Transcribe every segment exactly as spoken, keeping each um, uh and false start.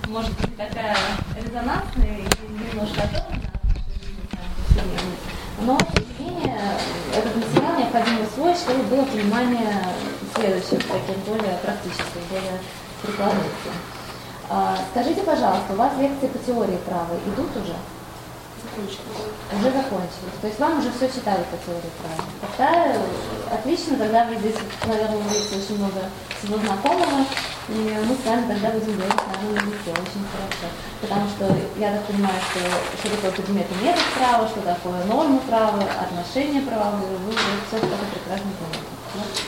может быть такая резонансная и немножко оторванная от Вселенной. Но, тем не менее, этот материал необходимо усвоить, чтобы было понимание следующих, таких более практических, более прикладных. Скажите, пожалуйста, у вас лекции по теории права идут уже? Закончились. Уже закончились. То есть вам уже все читали по теории права. Тогда отлично, тогда вы здесь, наверное, увидите очень много всего знакомого, и мы с вами тогда будем говорить на одном языке очень хорошо. Потому что я так понимаю, что, что такое предмет и метод права, что такое нормы права, отношения правовые, вы уже все это прекрасно знаете.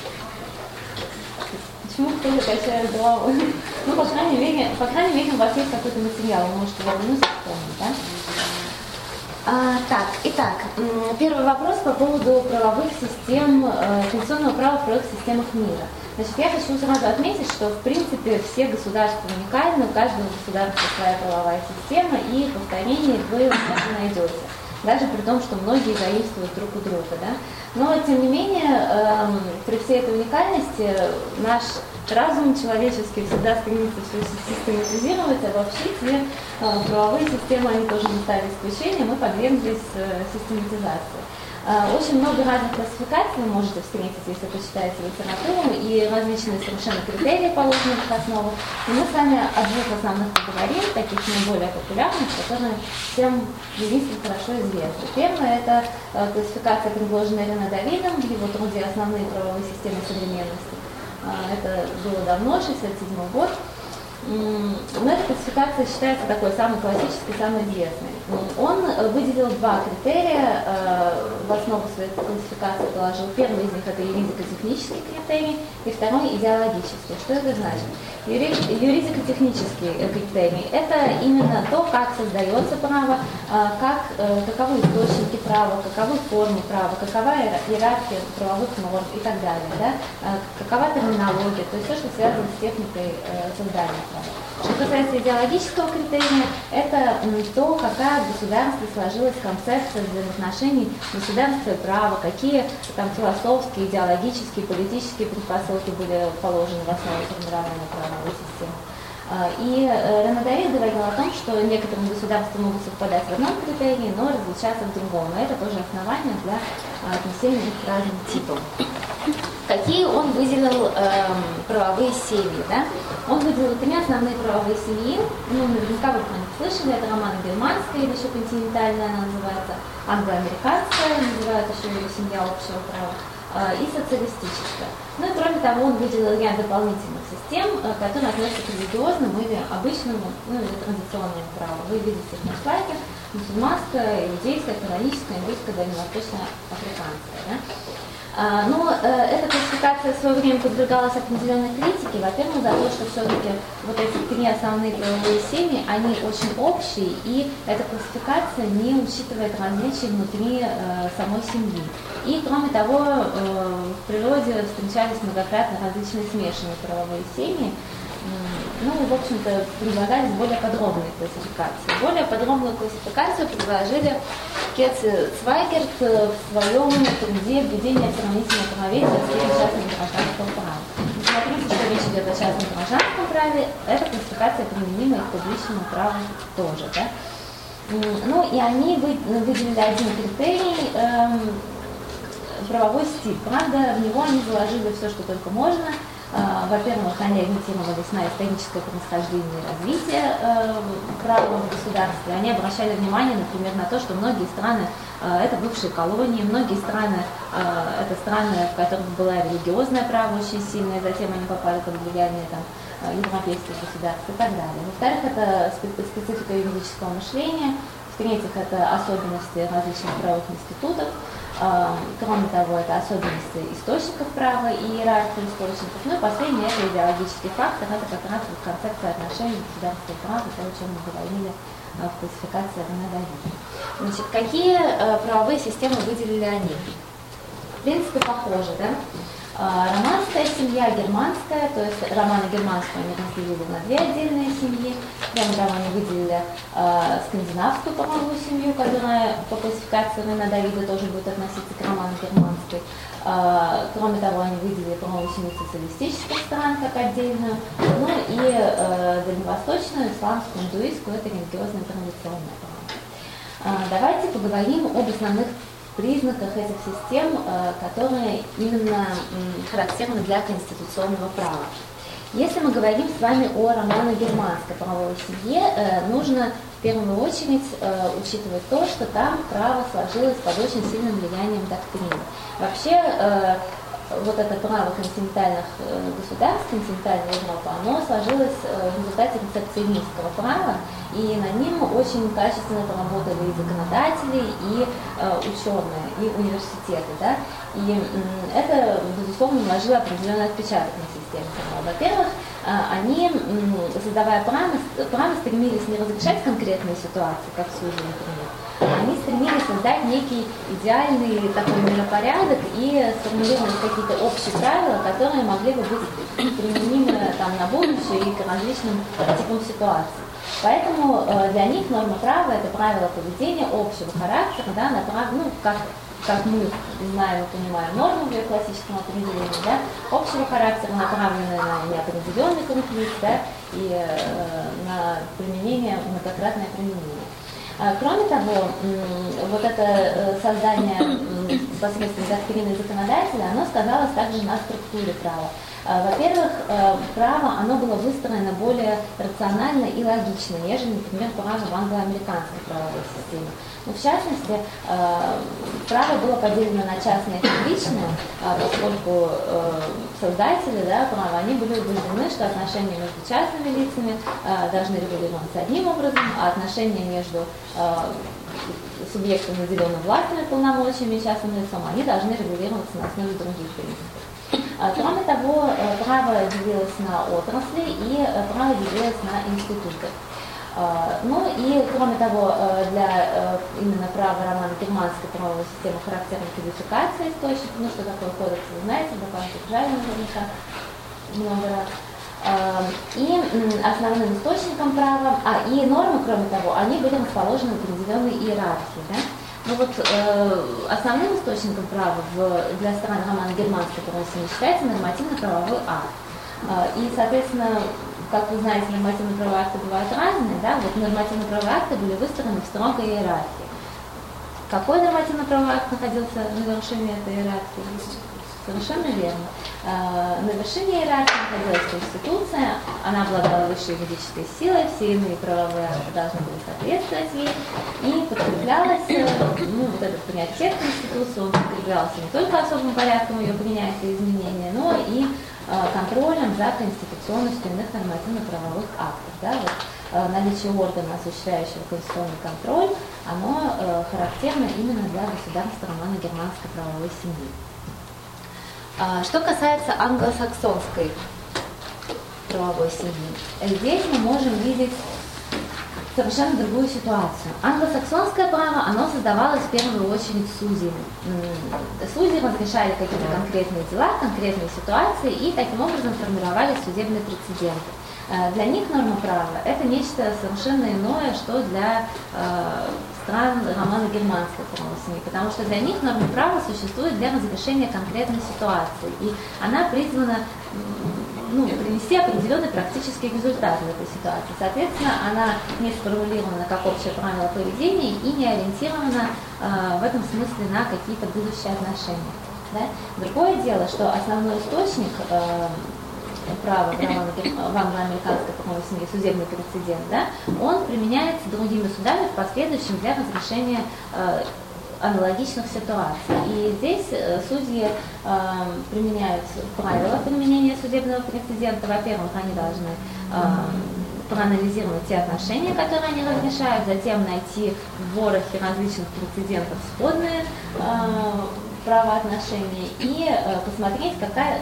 Почему кто-то качает головой? Ну, по крайней мере, по крайней мере, у вас есть какой-то материал, вы можете его вернуть и вспомнить, да? А, так, итак, первый вопрос по поводу правовых систем, э, конституционного права в правовых системах мира. Значит, я хочу сразу отметить, что, в принципе, все государства уникальны, у каждого государства своя правовая система, и повторений вы не найдете. Даже при том, что многие заимствуют друг у друга, да? Но, тем не менее, э, при всей этой уникальности наш разум человеческий всегда стремится все систематизировать, обобщить, и э, правовые системы, они тоже не стали исключением, мы подверглись э, систематизации. Э, очень много разных классификаций вы можете встретить, если почитаете литературу, и различные совершенно критерии, положенные в их основу. И мы с вами о двух основных поговорим, таких наиболее популярных, которые всем юристам хорошо известны. Первое – это э, классификация, предложенная Рене Давидом в его труде «Основные правовые системы современности». Это было давно, шестьдесят седьмой год. Но эта классификация считается такой самой классической, самой известной. Он выделил два критерия, в основу своей классификации положил. Первый из них – это юридико-технический критерий, и второй – идеологический. Что это значит? Юридико-технический критерий – это именно то, как создается право, как, каковы источники права, каковы формы права, какова иерархия правовых норм и так далее, да? Какова терминология, то есть то, что связано с техникой создания права. Что касается идеологического критерия, это то, какая в государстве сложилась концепция взаимоотношений государства и права, какие там философские, идеологические, политические предпосылки были положены в основу формирования правовой системы. И Рене Давид говорил о том, что некоторые государства могут совпадать в одном критерии, но различаться в другом. И это тоже основание для отнесения их к разным типам. Какие он выделил э, правовые семьи, да? Он выделил три основные правовые семьи, ну, наверняка вы про них слышали, это романо-германская, или еще континентальная она называется, англо-американская, называют еще ее семья общего права, э, и социалистическая. Ну и кроме того, он выделил ряд дополнительных систем, э, которые относятся к религиозному или обычному, ну или традиционному праву. Вы видите их на слайде: мусульманская, иудейская, каноническая, индусская, дальневосточно-африканская, да? А, но э, эта классификация в свое время подвергалась определенной критике, во-первых, за то, что все-таки вот эти три основные правовые семьи, они очень общие, и эта классификация не учитывает различий внутри э, самой семьи. И, кроме того, э, в природе встречались многократно различные смешанные правовые семьи. Ну, в общем-то, предлагались более подробные классификации. Более подробную классификацию предложили Кетц и Цвайгерт в своем труде «Введение сравнительного правоведения в сфере частного гражданского права». Смотрите, что речь идет о частном гражданском праве, эта классификация применима и к публичному праву тоже, да? Ну, и они выделили один критерий эм, правовой стиль. Правда, в него они заложили все, что только можно. Во-первых, они ориентировались на историческое происхождение и развитие э, права в государстве. Они обращали внимание, например, на то, что многие страны э, это бывшие колонии, многие страны э, это страны, в которых была религиозное право очень сильное, затем они попали под влияние там, европейских государств и так далее. Во-вторых, это специфика юридического мышления. В-третьих, это особенности различных правовых институтов. Кроме того, это особенности источников права и иерархии источников. Ну и последнее, это идеологический фактор, это как раз вот концепция отношений государства и права, то, о чем мы говорили в классификации Рене Давида. Значит, какие правовые системы выделили они? В принципе, похожи, да? Романская семья, германская, то есть романы германскую они разделили на две отдельные семьи. Кроме того, они выделили э, скандинавскую правовую семью, которая по классификации Рена Давида тоже будет относиться к роману германской. Э, кроме того, они выделили правовую семью социалистических стран как отдельную, ну и э, дальневосточную, исламскую, индуистскую, это религиозная традиционная право. Э, давайте поговорим об основных признаках этих систем, которые именно характерны для конституционного права. Если мы говорим с вами о романо-германской правовой семье, нужно в первую очередь учитывать то, что там право сложилось под очень сильным влиянием доктрины. Вообще, вот это право континентальных государств, континентальной Европы, оно сложилось в результате рецепционистского права, и на ним очень качественно поработали и законодатели, и ученые, и университеты. Да? И это, безусловно, наложило определенный отпечаток на систему права. Во-первых, они, создавая право, право, стремились не разрешать конкретные ситуации, как судьи, например, они стремились создать некий идеальный такой миропорядок и сформулировать какие-то общие правила, которые могли бы быть применимы там, на будущее и к различным типам ситуаций. Поэтому э, для них норма права – это правила поведения общего характера, да, направ... ну, как, как мы знаем и понимаем норму в ее классическом определении, да, общего характера, направленные на неопределенный конфликт, да, и э, на применение, многократное применение. Кроме того, вот это создание посредством доктрины законодателя, оно сказалось также на структуре права. Во-первых, право, оно было выстроено более рационально и логично, нежели, например, право в англо-американской правовой системе. Но, в частности, право было поделено на частное и публичное, поскольку создатели, да, права, они были убеждены, что отношения между частными лицами должны регулироваться одним образом, а отношения между субъектом, наделенным властными полномочиями и частным лицом, они должны регулироваться на основе других принципов. Кроме того, право делилось на отрасли и право делилось на институты. Ну и, кроме того, для именно права романо-германской правовой системы характерна кодификация источников, ну что такое кодекс, вы знаете, буквально правильно наверняка много раз. И основным источником права, а и нормы, кроме того, они были расположены в определенной иерархии. Да? Ну вот э, основным источником права в, для стран романо-германской правовой семьи считается нормативно-правовой акт. Э, и, соответственно, как вы знаете, нормативно-правовые акты бывают разные, да? Вот нормативно-правовые акты были выстроены в строгой иерархии. Какой нормативно-правовой акт находился на вершине этой иерархии? Совершенно верно. На вершине иерархии находилась Конституция, она обладала высшей юридической силой, все иные правовые акты должны были соответствовать ей, и подкреплялась, ну, вот этот приоритет Конституции, он подкреплялся не только особым порядком ее принятия и изменения, но и контролем за конституционностью иных нормативно-правовых актов. Да? Вот, наличие органа, осуществляющего конституционный контроль, оно характерно именно для государства романо-германской правовой семьи. Что касается англосаксонской правовой семьи, здесь мы можем видеть совершенно другую ситуацию. Англосаксонское право, оно создавалось в первую очередь судьями. Судьи разрешали какие-то конкретные дела, конкретные ситуации и таким образом формировали судебные прецеденты. Для них норма права – это нечто совершенно иное, что для э, стран романо-германской правовой семьи, потому что для них норма права существует для разрешения конкретной ситуации, и она призвана ну, принести определенный практический результат в этой ситуации. Соответственно, она не сформулирована как общее правило поведения и не ориентирована э, в этом смысле на какие-то будущие отношения. Да? Другое дело, что основной источник э, право в англо-американской правовой семье, судебный прецедент, да, он применяется другими судами в последующем для разрешения э, аналогичных ситуаций. И здесь э, судьи э, применяют правила применения судебного прецедента. Во-первых, они должны э, проанализировать те отношения, которые они разрешают, затем найти в ворохе различных прецедентов сходные э, правоотношения и э, посмотреть, какая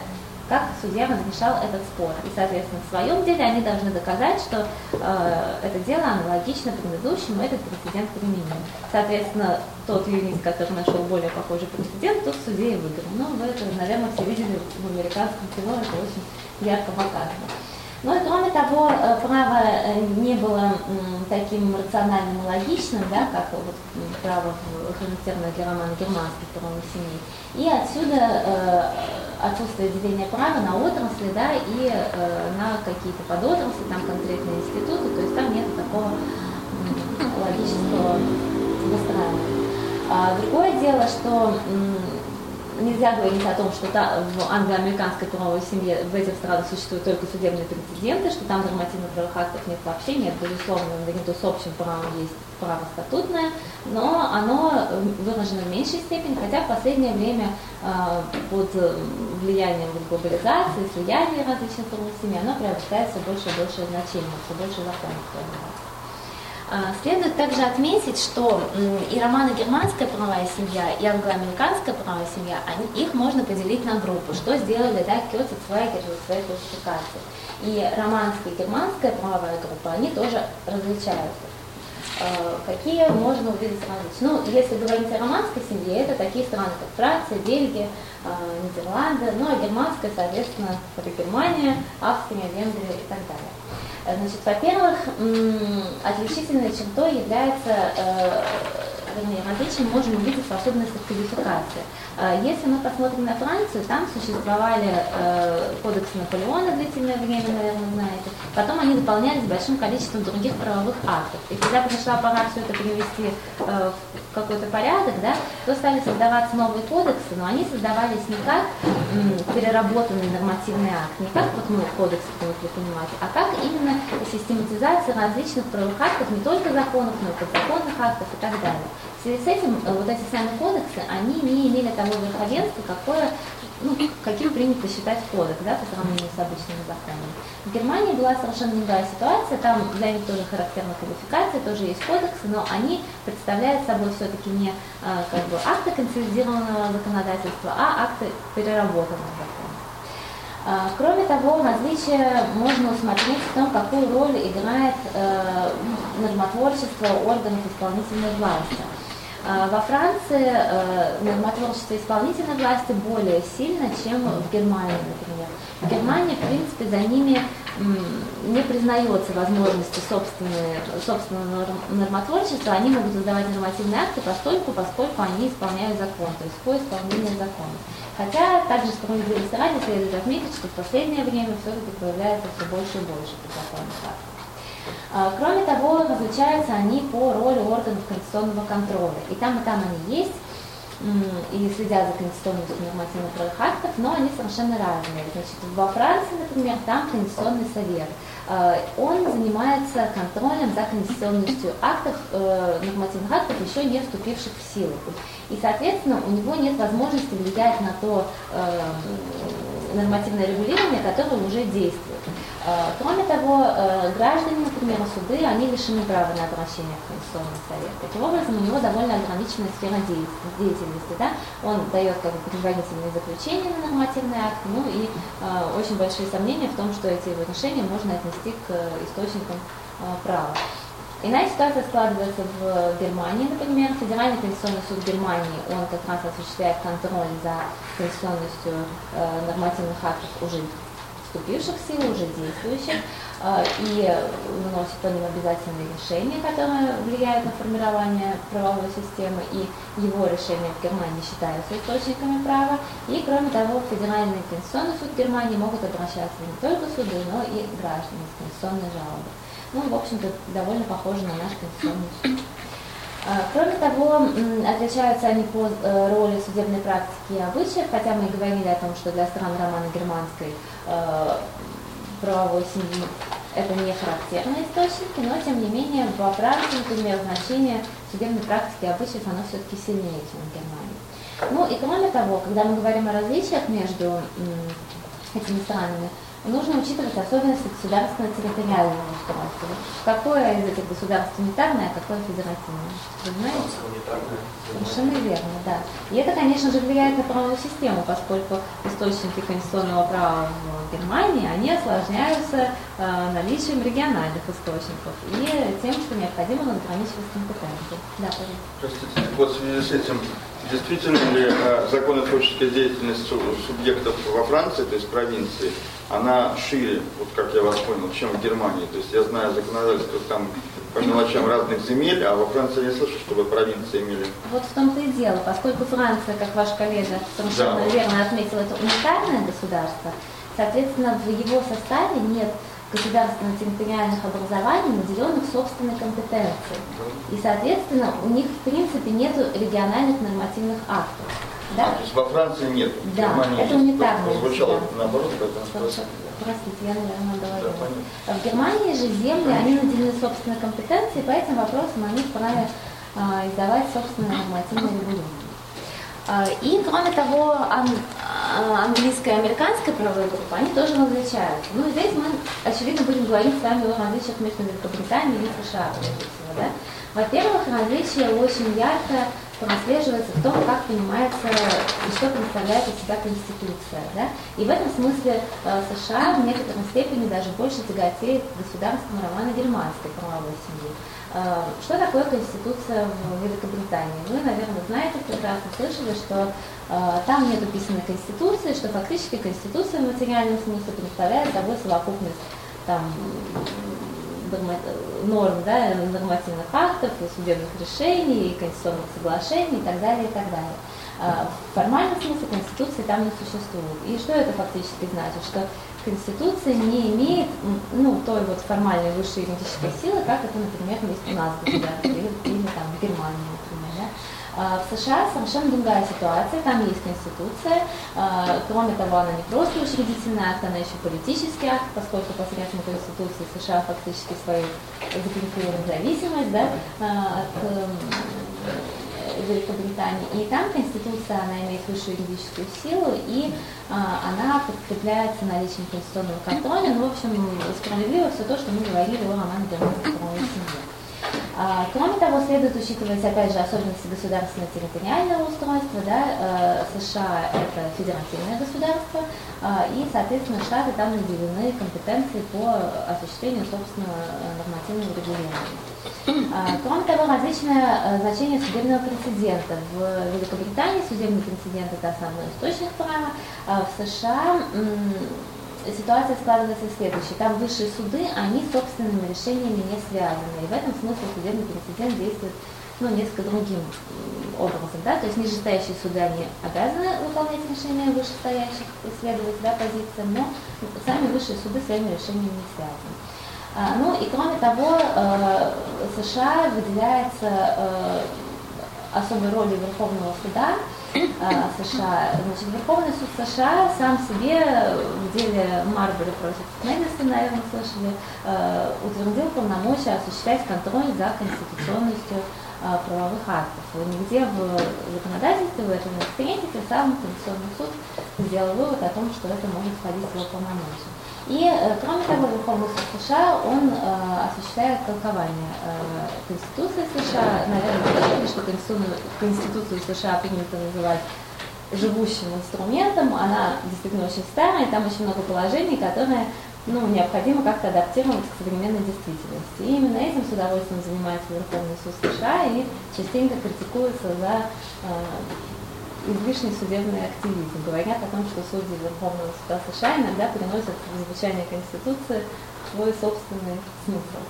как судья разрешал этот спор. И, соответственно, в своем деле они должны доказать, что э, это дело аналогично предыдущему, этот прецедент применим. Соответственно, тот юрист, который нашел более похожий прецедент, тот судья и выиграл. Ну, вы это, наверное, все видели в американском кино, это очень ярко показано. Ну и кроме того, право не было таким рациональным и логичным, да, как вот право, характерное для романа германских правовых семей. И отсюда э, отсутствие деления права на отрасли, да, и э, на какие-то подотрасли, там конкретные институты, то есть там нет такого э, логического выстраивания. А другое дело, что нельзя говорить о том, что та, в англо-американской правовой семье в этих странах существуют только судебные прецеденты, что там нормативно-правовых актов нет вообще, нет, безусловно, наряду с общим правом есть право статутное, но оно выражено в меньшей степени, хотя в последнее время э, под влиянием глобализации, слияния различных правовых семей, оно приобретает все больше и больше значения, все больше законов. Следует также отметить, что и романо-германская правовая семья, и англо-американская правовая семья, они, их можно поделить на группы, что сделали, да, Кёцик, Цвайгер в своей классификации. И романская и германская правовая группа, они тоже различаются. Какие можно увидеть различия? Ну, если говорить о романской семье, это такие страны, как Франция, Бельгия, Нидерланды, ну, а германская, соответственно, это Германия, Австрия, Венгрия и так далее. Значит, во-первых, отличительной чертой является, вернее, различием можем увидеть в особенностях кодификации. Если мы посмотрим на Францию, там существовали кодексы Наполеона длительное время, наверное, знаете. Потом они дополнялись большим количеством других правовых актов. И когда пришла пора все это привести в какой-то порядок, да, то стали создаваться новые кодексы, но они создавались не как переработанный нормативный акт, не как вот мы кодексы привыкли понимать, а как именно систематизация различных правовых актов, не только законов, но и подзаконных актов и так далее. В связи с этим вот эти сами кодексы, они не имели того верховенства, какое, ну, каким принято считать кодекс, да, по сравнению с обычными законами. В Германии была совершенно другая ситуация, там для них тоже характерна кодификация, тоже есть кодексы, но они представляют собой все-таки не как бы акты консолидированного законодательства, а акты переработанного закона. Кроме того, различия можно усмотреть в том, какую роль играет э, нормотворчество органов исполнительной власти. Э, во Франции э, нормотворчество исполнительной власти более сильно, чем в Германии, например. В Германии, в принципе, за ними не признается возможности собственного нормотворчества, они могут издавать нормативные акты постольку, поскольку они исполняют закон, то есть по исполнению закона. Хотя также справедливости ради следует отметить, что в последнее время все-таки появляется все больше и больше подзаконных актов. Кроме того, различаются они по роли органов конституционного контроля. И там, и там они есть, и следят за конституционностью нормативных правовых актов, но они совершенно разные. Значит, во Франции, например, там Конституционный совет. Он занимается контролем за конституционностью актов, нормативных актов, еще не вступивших в силу. И, соответственно, у него нет возможности влиять на то нормативное регулирование, которое уже действует. Кроме того, граждане, например, суды, они лишены права на обращение в Конституционный совет. Таким образом, у него довольно ограниченная сфера деятельности. Да? Он дает как бы предварительные заключения на нормативный акт, ну и э, очень большие сомнения в том, что эти его решения можно отнести к источникам э, права. Иная ситуация складывается в Германии, например. Федеральный конституционный суд Германии, он как раз осуществляет контроль за конституционностью э, нормативных актов уже вступивших в силу, уже действующих, и выносит по ним обязательные решения, которые влияют на формирование правовой системы, и его решения в Германии считаются источниками права. И, кроме того, Федеральный конституционный суд Германии могут обращаться не только суды, но и граждане с конституционной жалобой. Ну, в общем-то, довольно похоже на наш конституционный суд. Кроме того, отличаются они по роли судебной практики и обычаев, хотя мы и говорили о том, что для стран романо-германской правовой семьи это не характерные источники, но тем не менее во Франции, например, значение судебной практики и обычаев оно все-таки сильнее, чем в Германии. Ну и кроме того, когда мы говорим о различиях между этими странами, нужно учитывать особенности государственно-территориального устройства. Какое из этих государств унитарное, а какое федеративное? Вы знаете? Совершенно верно, да. И это, конечно же, влияет на правовую систему, поскольку источники конституционного права в Германии, они осложняются э, наличием региональных источников и тем, что необходимо разграничивать компетенции. Да, пожалуйста. Простите, вот в связи с этим, действительно ли э, законотворческая деятельность субъектов во Франции, то есть провинции, она шире, вот как я вас понял, чем в Германии? То есть я знаю законодательство там по мелочам разных земель, а во Франции не слышу, чтобы провинции имели. Вот в том-то и дело, поскольку Франция, как ваш коллега совершенно да. верно отметил, это унитарное государство, соответственно, в его составе нет государственно-территориальных образований, наделенных собственной компетенцией. И, соответственно, у них, в принципе, нет региональных нормативных актов. Да? А, то есть во Франции нет? Да, Германии это унитарное звучало наоборот, поэтому спросил. Простите, я, наверное, говорила. Да, в Германии же земли, они наделены собственной компетенцией, по этим вопросам они вправе а, издавать собственное нормативное регулирование. И, кроме того, английская и американская правовая группа, они тоже различаются. Ну, здесь мы, очевидно, будем говорить с вами о различиях между Великобританией и США, прежде всего, да? Во-первых, различие очень ярко прослеживается в том, как понимается и что представляет из себя Конституция. Да? И в этом смысле э, США в некоторой степени даже больше тяготеет к государственному романо-германской правовой семьи. Э, что такое Конституция в Великобритании? Вы, наверное, знаете, прекрасно слышали, что э, там нет письменной Конституции, что фактически Конституция в материальном смысле представляет собой совокупность там, норм, да, нормативных актов, судебных решений, конституционных соглашений и так далее, и так далее. В формальном смысле Конституции там не существует. И что это фактически значит? Что Конституция не имеет ну, той вот формальной высшей юридической силы, как это, например, есть у нас в государстве или, или там, в Германии, например. Да? В США совершенно другая ситуация, там есть Конституция, кроме того, она не просто учредительный акт, она еще политический акт, поскольку посредством Конституции США фактически свою закрепила независимость да, от Великобритании. И там Конституция, она имеет высшую юридическую силу, и она подкрепляется наличием конституционного контроля. Ну, в общем, справедливо все то, что мы говорили о романо-германской правовой семье. Кроме того, следует учитывать, опять же, особенности государственно-территориального устройства. Да? США – это федеративное государство, и, соответственно, штаты там наделены компетенцией по осуществлению собственного нормативного регулирования. Кроме того, различное значение судебного прецедента. В Великобритании судебный прецедент – это основной источник права, а в США ситуация складывается следующей. Там высшие суды, они собственными решениями не связаны. И в этом смысле судебный прецедент действует ну, несколько другим образом. Да? То есть нижестоящие суды, они обязаны выполнять решения вышестоящих и следовать да, позициям, но сами высшие суды своими решениями не связаны. А, ну и кроме того, э, США выделяется э, особой ролью Верховного суда США. Значит, Верховный суд США сам себе в деле Марбери против Мэдисона, наверное, слышали, утвердил полномочия осуществлять контроль за конституционностью правовых актов. Нигде в законодательстве в этом не встретите, сам Конституционный суд сделал вывод о том, что это может входить в его полномочия. И, кроме того, Верховный суд США, он э, осуществляет толкование э, Конституции США. Наверное, вы слышали, что Конституцию, Конституцию США принято называть живущим инструментом. Она действительно очень старая, там очень много положений, которые ну, необходимо как-то адаптировать к современной действительности. И именно этим с удовольствием занимается Верховный суд США и частенько критикуется за э, излишний судебный активизм. Говорят о том, что судьи Верховного суда США иногда приносят в звучание Конституции свой собственный смысл.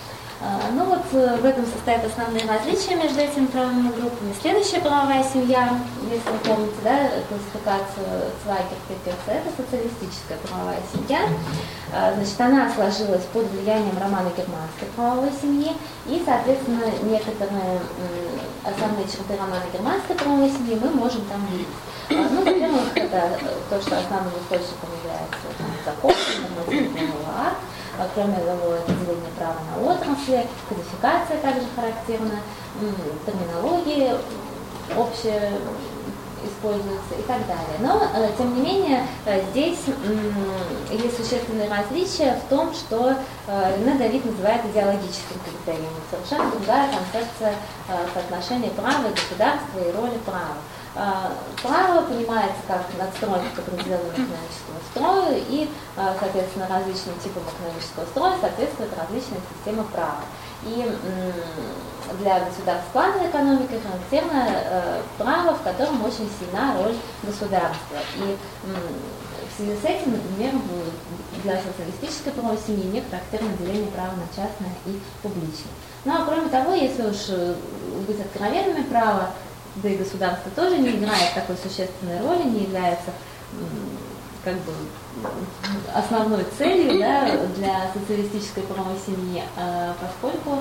Ну вот в этом состоят основные различия между этими правовыми группами. Следующая правовая семья, если вы помните, да, классификацию Цвайгер-Петерса, это социалистическая правовая семья. Значит, она сложилась под влиянием романо-германской правовой семьи, и, соответственно, некоторые основные черты романо-германской правовой семьи мы можем там видеть. Ну, во-первых, это то, что основным источником является закон, нормативный акт. Кроме того, это деление права на отрасли, кодификация также характерна, терминология общая используются и так далее. Но, тем не менее, здесь есть существенные различия в том, что Рене Давид называет идеологическим критерием. Совершенно другая концепция соотношения права и государства и роли права. Право понимается как надстройка к определенному экономическому строю, и, соответственно, различным типам экономического строя соответствует различная система права. И для государств плановой экономики характерно право, в котором очень сильна роль государства. И в связи с этим, например, для социалистической правовой семьи не характерно деление права на частное и публичное. Ну а кроме того, если уж быть откровенными, право, да и государство тоже не играет такой существенной роли, не является как бы основной целью, да, для социалистической правовой семьи, поскольку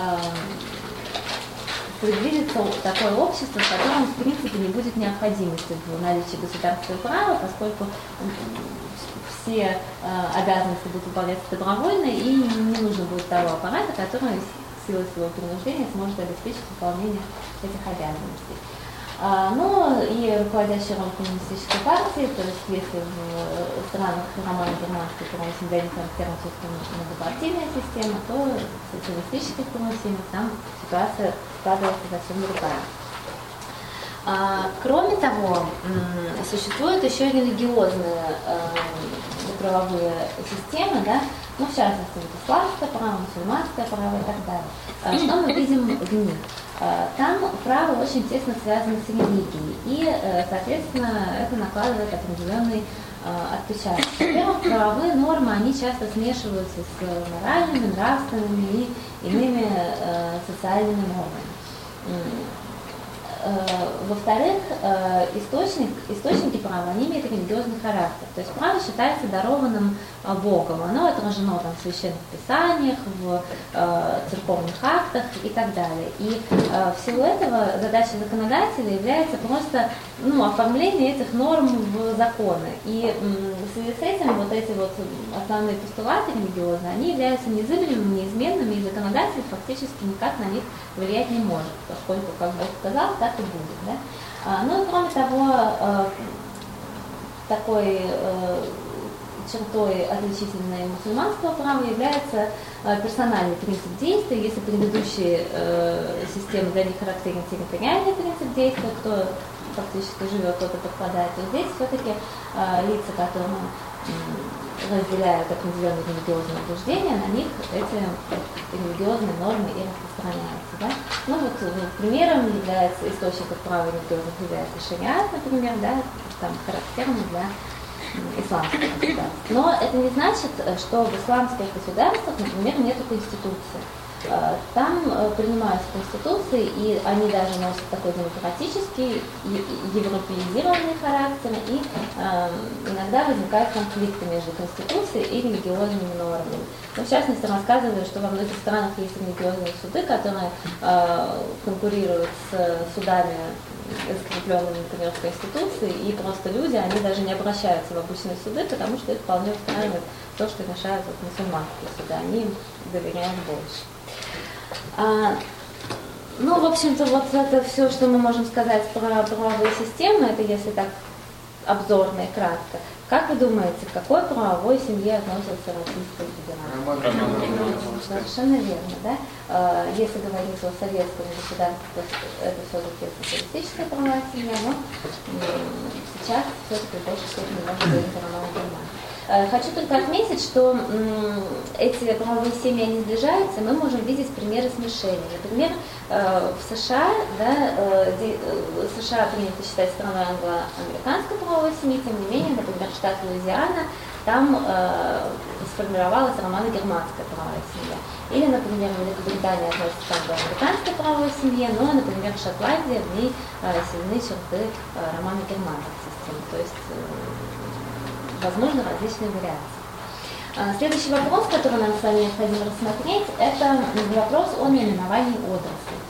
предвидится такое общество, в котором в принципе не будет необходимости в наличии государственного права, поскольку все обязанности будут выполняться добровольно, и не нужно будет того аппарата, который силой своего принуждения сможет обеспечить выполнение этих обязанностей. А, ну и руководящая роль коммунистической партии, то есть если в странах романа германской правовой семьи не характерна многопартийная система, то в социалистических правовой семьях там ситуация складывается совсем другая. А, кроме того, существуют еще религиозные э, правовые системы, да, ну, в частности, исламское право, мусульманское право и так далее. А, что мы видим в них? А, там право очень тесно связано с религией, и, соответственно, это накладывает определенный а, отпечаток. Во-первых, правовые нормы, они часто смешиваются с моральными, нравственными и иными а, социальными нормами. Во-вторых, источник, источники права, они имеют религиозный характер. То есть право считается дарованным Богом. Оно отражено там, в священных писаниях, в э, церковных актах и так далее. И э, в силу этого задача законодателя является просто ну, оформление этих норм в законы. И э, в связи с этим вот эти вот основные постулаты религиозные, они являются незыблемыми, неизменными, и законодатель фактически никак на них влиять не может, поскольку, как Бог сказал, так и будет. Да? А, ну и кроме того, э, такой э, чертой, отличительной мусульманского права, является э, персональный принцип действия. Если предыдущие э, системы для них характерен территориальный принцип действия, кто фактически живет, тот и подпадает, то здесь все-таки э, лица, которые э, разделяют определенные религиозные убеждения, на них эти религиозные нормы и распространяются. Да? Ну вот примером является источников права религиозных является шариат, например, да, там характерный для исламских государств. Но это не значит, что в исламских государствах, например, нет конституции. Там принимаются конституции, и они даже носят такой демократический, европеизированный характер, и э, иногда возникают конфликты между конституцией и религиозными нормами. Ну, в частности, рассказываю, что во многих странах есть религиозные суды, которые э, конкурируют с судами, закрепленными, например, в Конституции, и просто люди, они даже не обращаются в обычные суды, потому что их вполне устраивает то, что решают вот мусульманские суды, они им доверяют больше. А, ну, в общем-то, вот это все, что мы можем сказать про правовые системы, это если так обзорно и кратко. Как вы думаете, к какой правовой семье относится Российская Федерация? Совершенно верно, да? Если говорить о советском государстве, то это все-таки социалистическая правовая семья, но сейчас все-таки в большей степени можно говорить о романе Германии. Хочу только отметить, что эти правовые семьи, они сближаются, мы можем видеть примеры смешения. Например, в США, да, США принято считать страной англо-американской правовой семьи, тем не менее, например, штат Луизиана, там сформировалась романо-германская правовая семья. Или, например, Великобритания относится к англо-американской правовой семье, но, например, Шотландия, в ней сильны черты романо-германской системы. То есть возможно различные вариации. Следующий вопрос, который нам с вами необходимо рассмотреть, это вопрос о наименовании отрасли.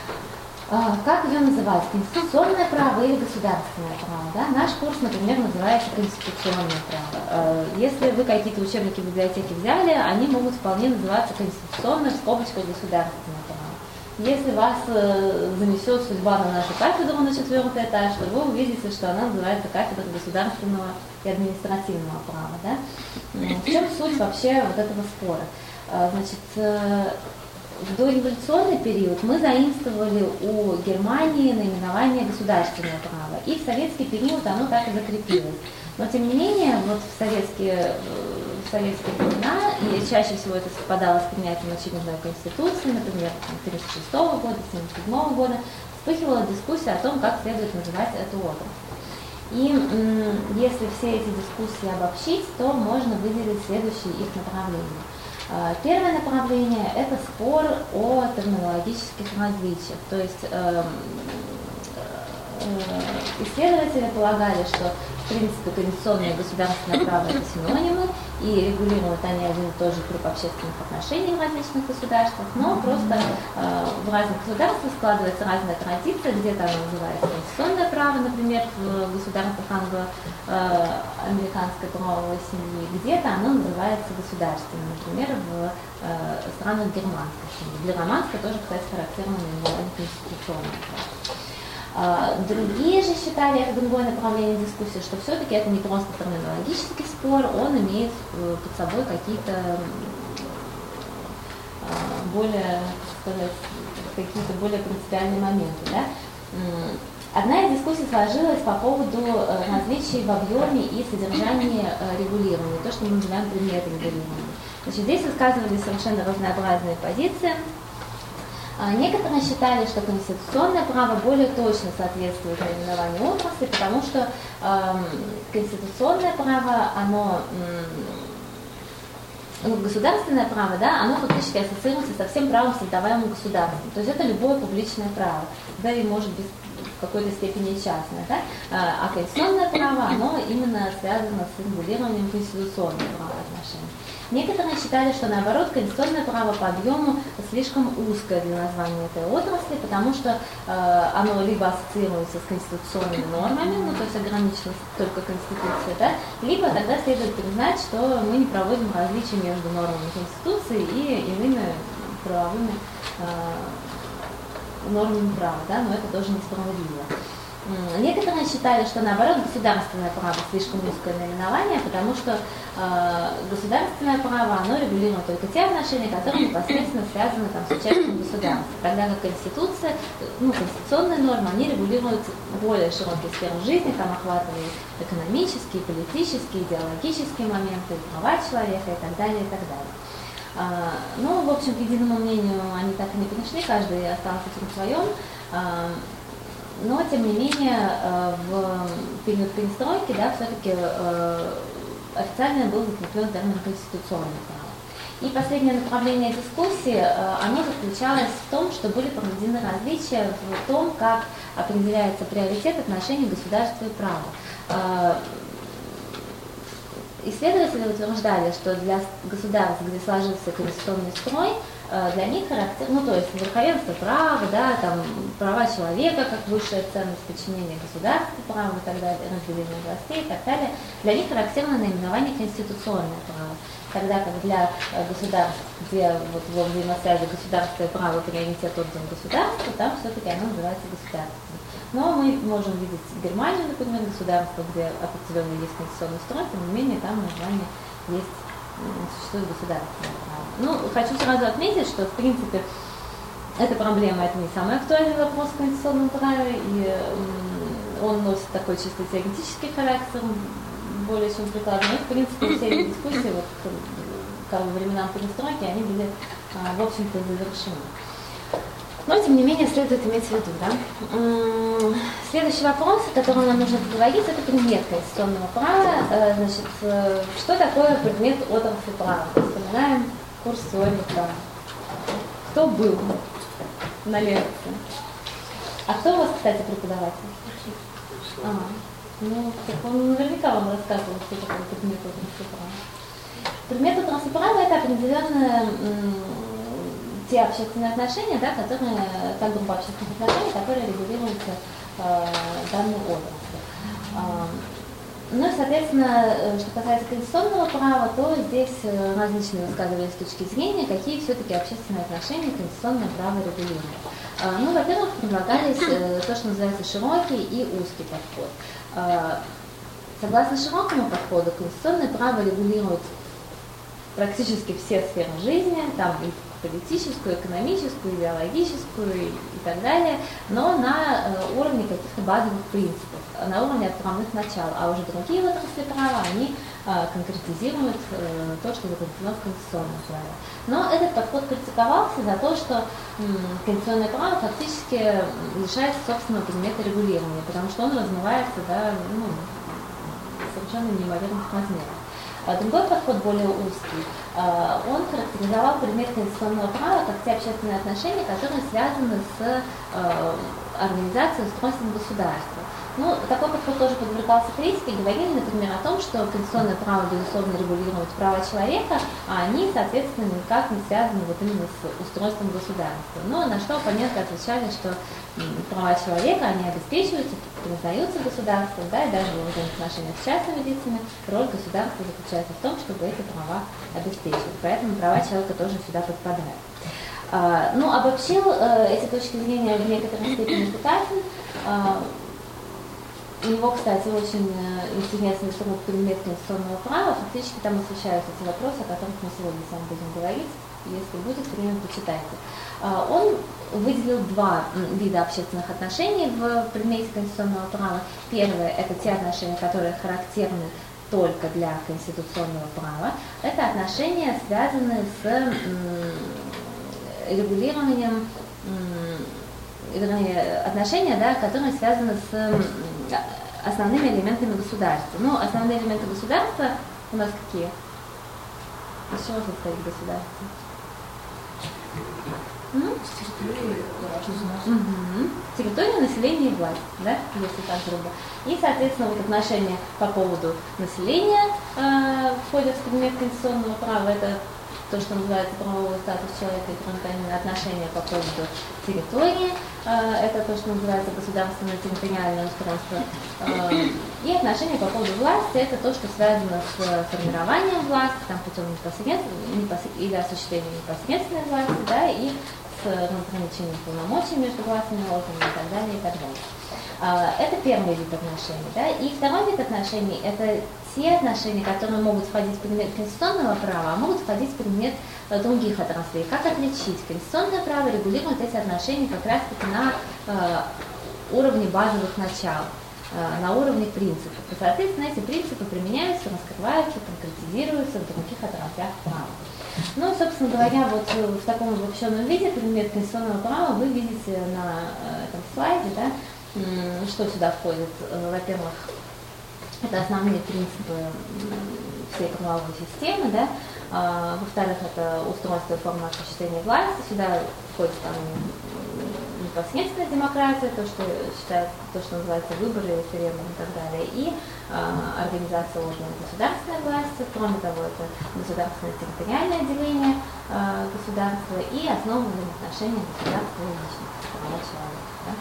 Как ее называть? Конституционное право или государственное право? Да? Наш курс, например, называется конституционное право. Если вы какие-то учебники в библиотеке взяли, они могут вполне называться конституционное в скобочках государственное право. Если вас э, занесет судьба на нашу кафедру на четвертый этаж, то вы увидите, что она называется кафедра государственного и административного права. Да? В чем суть вообще вот этого спора? Значит, в дореволюционный период мы заимствовали у Германии наименование государственное право, и в советский период оно так и закрепилось. Но тем не менее, вот в советские, в советские времена, и чаще всего это совпадало с принятием очередной конституции, например, тысяча девятьсот тридцать шестого года, тысяча девятьсот семьдесят седьмого года, вспыхивала дискуссия о том, как следует называть эту отрасль. И м, если все эти дискуссии обобщить, то можно выделить следующие их направления. Первое направление – это спор о терминологических различиях. То есть э, э, исследователи полагали, что в принципе конституционное и государственное право – это синонимы, и регулируют они один и тот же круг общественных отношений в различных государствах, но просто э, в разных государствах складывается разная традиция, где-то оно называется конституционное право, например, в государствах англо-американской правовой семьи, где-то оно называется государственным, например, в э, странах германской семьи. Для романской тоже, кстати, характерно наименование конституционное право. Другие же считали, это другое направление дискуссии, что все-таки это не просто терминологический спор, он имеет под собой какие-то более, сказать, какие-то более принципиальные моменты. Да? Одна из дискуссий сложилась по поводу различий в объеме и содержании регулирования, то, что мы называем предметом регулирования. Значит, здесь высказывались совершенно разнообразные позиции. Некоторые считали, что конституционное право более точно соответствует наименованию отрасли, потому что э, конституционное право, оно, э, государственное право, да, оно фактически ассоциируется со всем правом, создаваемым государством. То есть это любое публичное право, да, и может быть в какой-то степени частное. Да? А конституционное право, оно именно связано с регулированием конституционных правоотношений. Некоторые считали, что наоборот конституционное право по объему слишком узкое для названия этой отрасли, потому что э, оно либо ассоциируется с конституционными нормами, ну то есть ограничено только Конституцией, да, либо тогда следует признать, что мы не проводим различия между нормами Конституции и иными правовыми э, нормами права, да, но это тоже несправедливо. Некоторые считали, что наоборот государственное право слишком узкое наименование, потому что э, государственное право, оно регулирует только те отношения, которые непосредственно связаны там, с участием государства, тогда как Конституция, ну, конституционные нормы, они регулируют более широкие сферы жизни, там охватывают экономические, политические, идеологические моменты, права человека и так далее, и так далее. Э, ну, в общем, к единому мнению они так и не пришли, каждый остался при своем. Э, Но, тем не менее, в период перестройки, да, все-таки официально был закреплен термин конституционное право. И последнее направление дискуссии, оно заключалось в том, что были проведены различия в том, как определяется приоритет отношений государства и права. Исследователи утверждали, что для государств, где сложился конституционный строй, для них характерно, ну то есть верховенство права, да, там права человека как высшая ценность, подчинения государству праву и так далее, разделение властей и так далее, для них характерно наименование конституционное право. Тогда как для государств, где вот во взаимосвязи государства и права приоритет отдан государству, там все-таки оно называется государством. Но мы можем видеть Германию, например, государство, где определенно есть конституционный строй, тем не менее там название есть, существует государственное право. Ну, хочу сразу отметить, что в принципе эта проблема это не самый актуальный вопрос в конституционном праве, и он носит такой чисто теоретический характер, более чем прикладной. В принципе, все эти дискуссии вот, к временам перестройки, они были, в общем-то, завершены. Но, тем не менее, следует иметь в виду. Да? Следующий вопрос, о котором нам нужно поговорить, это предмет конституционного права. Значит, что такое предмет отрасли права? Вспоминаем курс теории права. Кто был на лекции? А кто у вас, кстати, преподаватель? А, ну, так он наверняка вам рассказывал, что такое предмет отрасли права. Предмет отрасли права – это определенная те общественные отношения, да, которые, та группа общественных отношений, которые регулируются э, данной отраслью. Э, Ну и, соответственно, что касается конституционного права, то здесь различные высказывания с точки зрения, какие все-таки общественные отношения конституционное право регулирует. Ну, во-первых, предлагались то, что называется широкий и узкий подход. Согласно широкому подходу, конституционное право регулирует практически все сферы жизни, там и политическую, экономическую, идеологическую и, и так далее, но на э, уровне каких-то базовых принципов, на уровне отправных начал, а уже другие отрасли права, они э, конкретизируют э, то, что закреплено в конституционном праве. Но этот подход критиковался за то, что м, конституционное право фактически лишается собственного предмета регулирования, потому что он размывается до ну, совершенно неимоверных размеров. Другой подход, более узкий, он характеризовал предмет конституционного права как те общественные отношения, которые связаны с организацией и устройством государства. Ну, такой подход тоже подвергался критике, говорили, например, о том, что конституционное право, безусловно, регулирует права человека, а они, соответственно, никак не связаны вот именно с устройством государства. Но на что оппоненты отвечали, что права человека, они обеспечиваются, признаются государством, да, и даже в взаимоотношениях с частными лицами роль государства заключается в том, чтобы эти права обеспечивать. Поэтому права человека тоже сюда подпадают. А, ну, обобщил э, эти точки зрения в некоторой степени Бутафин. А, у него, кстати, очень интересный труд предмет конституционного права. Фактически там освещаются эти вопросы, о которых мы сегодня с вами будем говорить. Если будет время, почитайте. Он выделил два вида общественных отношений в предмете конституционного права. Первое – это те отношения, которые характерны только для конституционного права. Это отношения, связанные с регулированием, вернее, отношения, да, которые связаны с основными элементами государства. Ну, основные элементы государства у нас какие? Из чего состоит государство? Территория, угу. Территория, население и власть, да, если так грубо. И, соответственно, вот отношения по поводу населения э, входят в предмет конституционного права. Это то, что называется правовой статус человека, и кроме отношения по поводу территории, это то, что называется государственное территориальное устройство, и отношения по поводу власти, это то, что связано с формированием власти, там, путем непосредственной или осуществлением непосредственной власти, да, и с разграничением полномочий между властными органами и так далее, и так далее. Это первый вид отношений. Да? И второй вид отношений – это те отношения, которые могут входить в предмет конституционного права, а могут входить в предмет других отраслей. Как отличить? Конституционное право регулирует эти отношения как раз-таки на э, уровне базовых начал, э, на уровне принципов. И, соответственно, эти принципы применяются, раскрываются, конкретизируются в других отраслях права. Ну, собственно говоря, вот в таком обобщенном виде предмет конституционного права вы видите на э, этом слайде, да, что сюда входит. Во-первых, это основные принципы всей правовой системы, да? А, во-вторых, это устройство и форма осуществления власти, сюда входит там непосредственная демократия, то, что считается, то, что называется выборы, референдум и так далее, и а, организация органов государственной власти, кроме того, это государственное территориальное деление а, государства и основы взаимоотношений государства и личности, права человека. Да?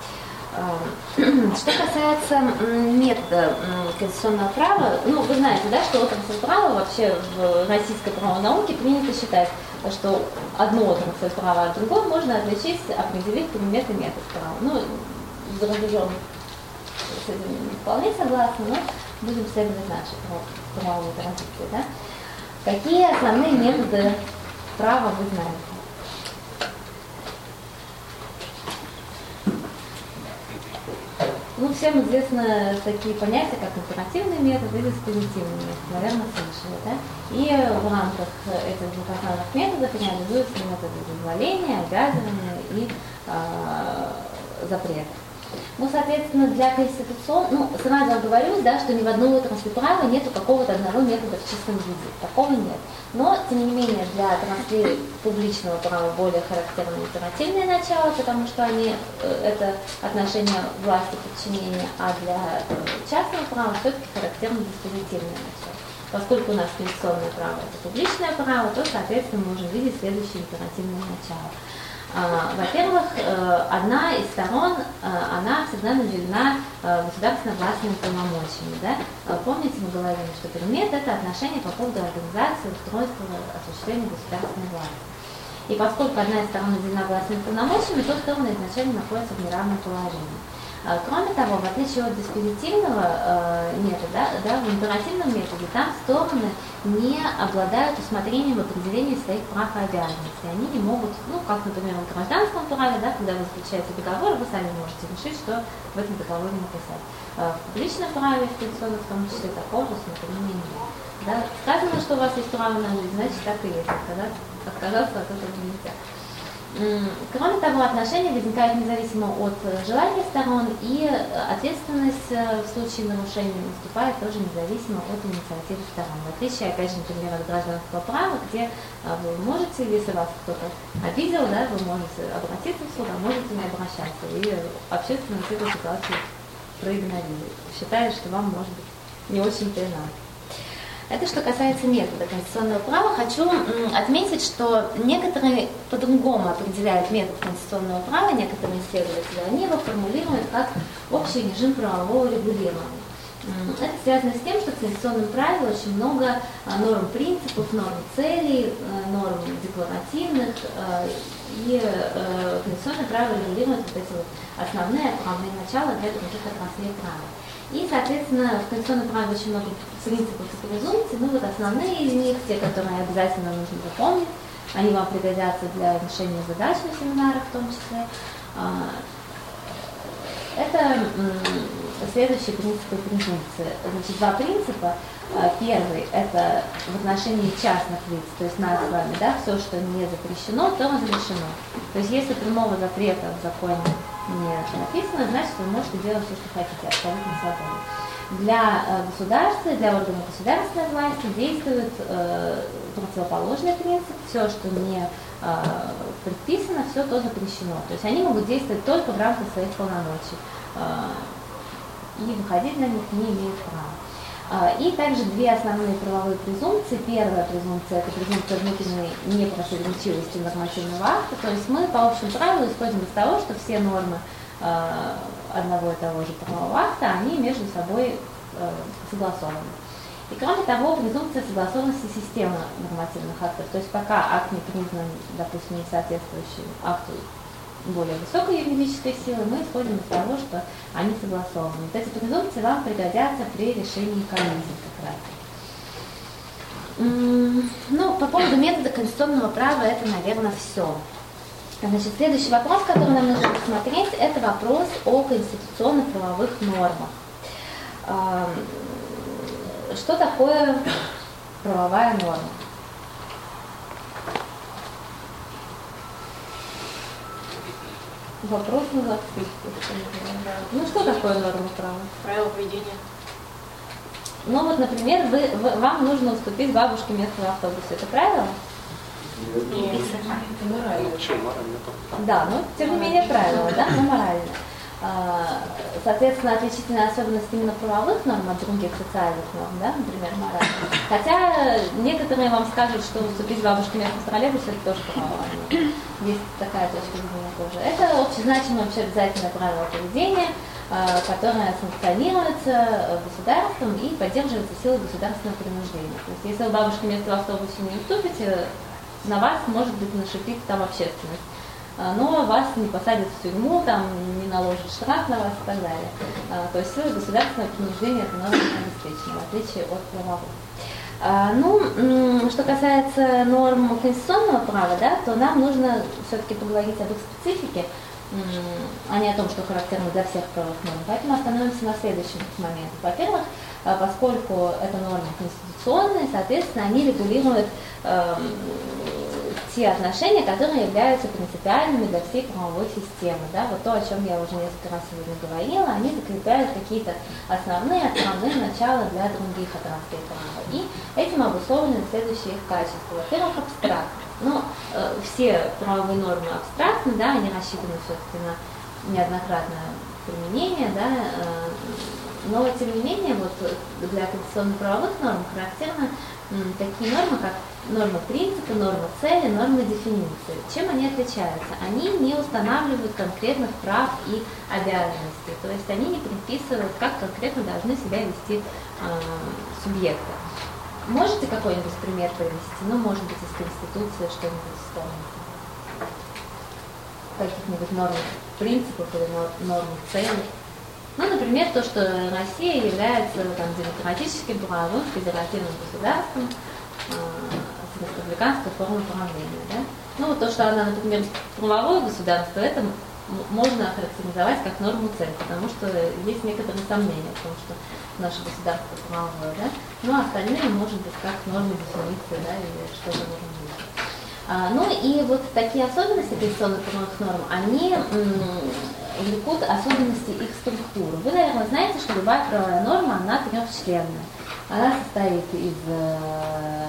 Что касается метода конституционного права, ну, вы знаете, да, что отрасль права вообще в российской правовой науке принято считать, что одну отрасль права от другой можно отличить, определив предмет и метод права. Ну, за рубежом с этим не вполне согласны, но будем следовать нашей правовой традиции. Да? Какие основные методы права вы знаете? Ну, всем известны такие понятия, как императивный метод и диспозитивный метод, наверное, слышали, да? И в рамках этих двух основных методов реализуются методы дозволения, обязывания и э, запрета. Ну, соответственно, для конституционного, ну, сразу оговорюсь, да, что ни в одной отрасли права нету какого-то одного метода в чистом виде, такого нет. Но, тем не менее, для отраслей публичного права более характерны императивные начала, потому что они, это отношение власти подчинения, а для частного права все-таки характерны диспозитивные начала. Поскольку у нас конституционное право – это публичное право, то, соответственно, мы можем видеть следующие императивные начала. Во-первых, одна из сторон, она всегда наделена государственно-властными полномочиями. Да? Помните, мы говорили, что предмет – это отношение по поводу организации, устройства, осуществления государственной власти. И поскольку одна из сторон наделена властными полномочиями, то сторона изначально находится в неравном положении. Кроме того, в отличие от диспозитивного э, метода, да, в императивном методе там стороны не обладают усмотрением в определении своих прав и обязанностей. Они не могут, ну, как, например, в гражданском праве, да, когда вы заключаете договор, вы сами можете решить, что в этом договоре написать. В публичном праве, в конституционном, в том числе, такого усмотрения нет. Да? Сказано, что у вас есть право на жизнь, значит, так и есть. Тогда отказаться от этого нельзя. Кроме того, отношения возникают независимо от желания сторон, и ответственность в случае нарушения наступает тоже независимо от инициативы сторон. В отличие, опять же, например, от гражданского права, где вы можете, если вас кто-то обидел, да, вы можете обратиться в суд, а можете не обращаться. И общественность эту ситуацию проигнорирует, считает, что вам, может быть, не очень-то и надо. Это что касается метода конституционного права. Хочу отметить, что некоторые по-другому определяют метод конституционного права, некоторые исследователи, они его формулируют как общий режим правового регулирования. Это связано с тем, что в конституционном праве очень много норм принципов, норм целей, норм декларативных, и конституционное право регулирует вот эти вот основные правовые начала для других отраслей права. И, соответственно, в конституционном праве очень много принципов и презумпций, ну вот основные из них, те, которые обязательно нужно запомнить, они вам пригодятся для решения задач на семинарах в том числе. Это следующие принципы и презумпции. Значит, два принципа. Первый – это в отношении частных лиц, то есть нас с вами, да, все, что не запрещено, то разрешено. То есть если прямого запрета в законе не написано, значит, вы можете делать все, что хотите, абсолютно свободно. Для э, государства, для органов государственной власти действует э, противоположный принцип. Все, что не э, предписано, все то запрещено. То есть они могут действовать только в рамках своих полномочий. Э, и выходить на них не имеют права. И также две основные правовые презумпции. Первая презумпция – это презумпция внутренней непротиворечивости нормативного акта. То есть мы по общему правилу исходим из того, что все нормы одного и того же правового акта, они между собой согласованы. И кроме того, презумпция согласованности системы нормативных актов. То есть пока акт не признан, допустим, не соответствующим акту более высокой юридической силы, мы исходим из того, что они согласованы. Вот эти презумпции вам пригодятся при решении коллизий как раз. Ну, по поводу метода конституционного права это, наверное, все. Значит, следующий вопрос, который нам нужно рассмотреть, это вопрос о конституционных правовых нормах. Что такое правовая норма? Вопрос на закрытие. Ну что такое норма права? Правила поведения. Ну вот, например, вы, вы, вам нужно уступить бабушке место в автобусе. Это правило? Нет. Это морально. Почему морально? Да, но тем не менее правило, да, но морально. Соответственно, отличительная особенность именно правовых норм от других социальных норм, да, например, моральных. Хотя некоторые вам скажут, что уступить бабушке место в троллейбусе это тоже правовая норма. Есть такая точка зрения тоже. Это общезначимое, общеобязательное правило поведения, которое санкционируется государством и поддерживается силой государственного принуждения. То есть, если вы бабушке место в автобусе не уступите, на вас может быть нашипит там общественность. Но вас не посадят в тюрьму, там, не наложат штраф на вас и так далее. То есть сила государственного принуждения это норма обеспечена, в отличие от правовой. Ну, что касается норм конституционного права, да, то нам нужно все-таки поговорить об их специфике, а не о том, что характерно для всех правовых норм. Поэтому остановимся на следующем моменте. Во-первых, поскольку это нормы конституционные, соответственно, они регулируют э, те отношения, которые являются принципиальными для всей правовой системы. Да? Вот то, о чем я уже несколько раз сегодня говорила, они закрепляют какие-то основные, основные начала для других отраслей права. И этим обусловлены следующие их качества. Во-первых, абстрактно. Ну, э, все правовые нормы абстрактны, да, они рассчитаны все-таки на неоднократное применение, да, э, Но, тем не менее, вот для конституционно-правовых норм характерны такие нормы, как нормы принципа, нормы цели, нормы дефиниции. Чем они отличаются? Они не устанавливают конкретных прав и обязанностей, то есть они не предписывают, как конкретно должны себя вести э, субъекты. Можете какой-нибудь пример привести? Ну, может быть, из Конституции что-нибудь вспомните. Каких-нибудь норм принципов или норм целей. Ну, например, то, что Россия является там, демократическим правовым федеративным государством э, с республиканской формой правления. Да? Ну, вот то, что она, например, правовое государство, это можно охарактеризовать как норму цель, потому что есть некоторые сомнения в том, что наше государство правовое, да? Ну, а остальные, может быть, как нормы дефиниции, да, или что-то в этом духе. А, ну, и вот такие особенности конституционно-правовых норм, они м- влекут особенности их структуры. Вы, наверное, знаете, что любая правовая норма, она трехчленная. Она состоит из э,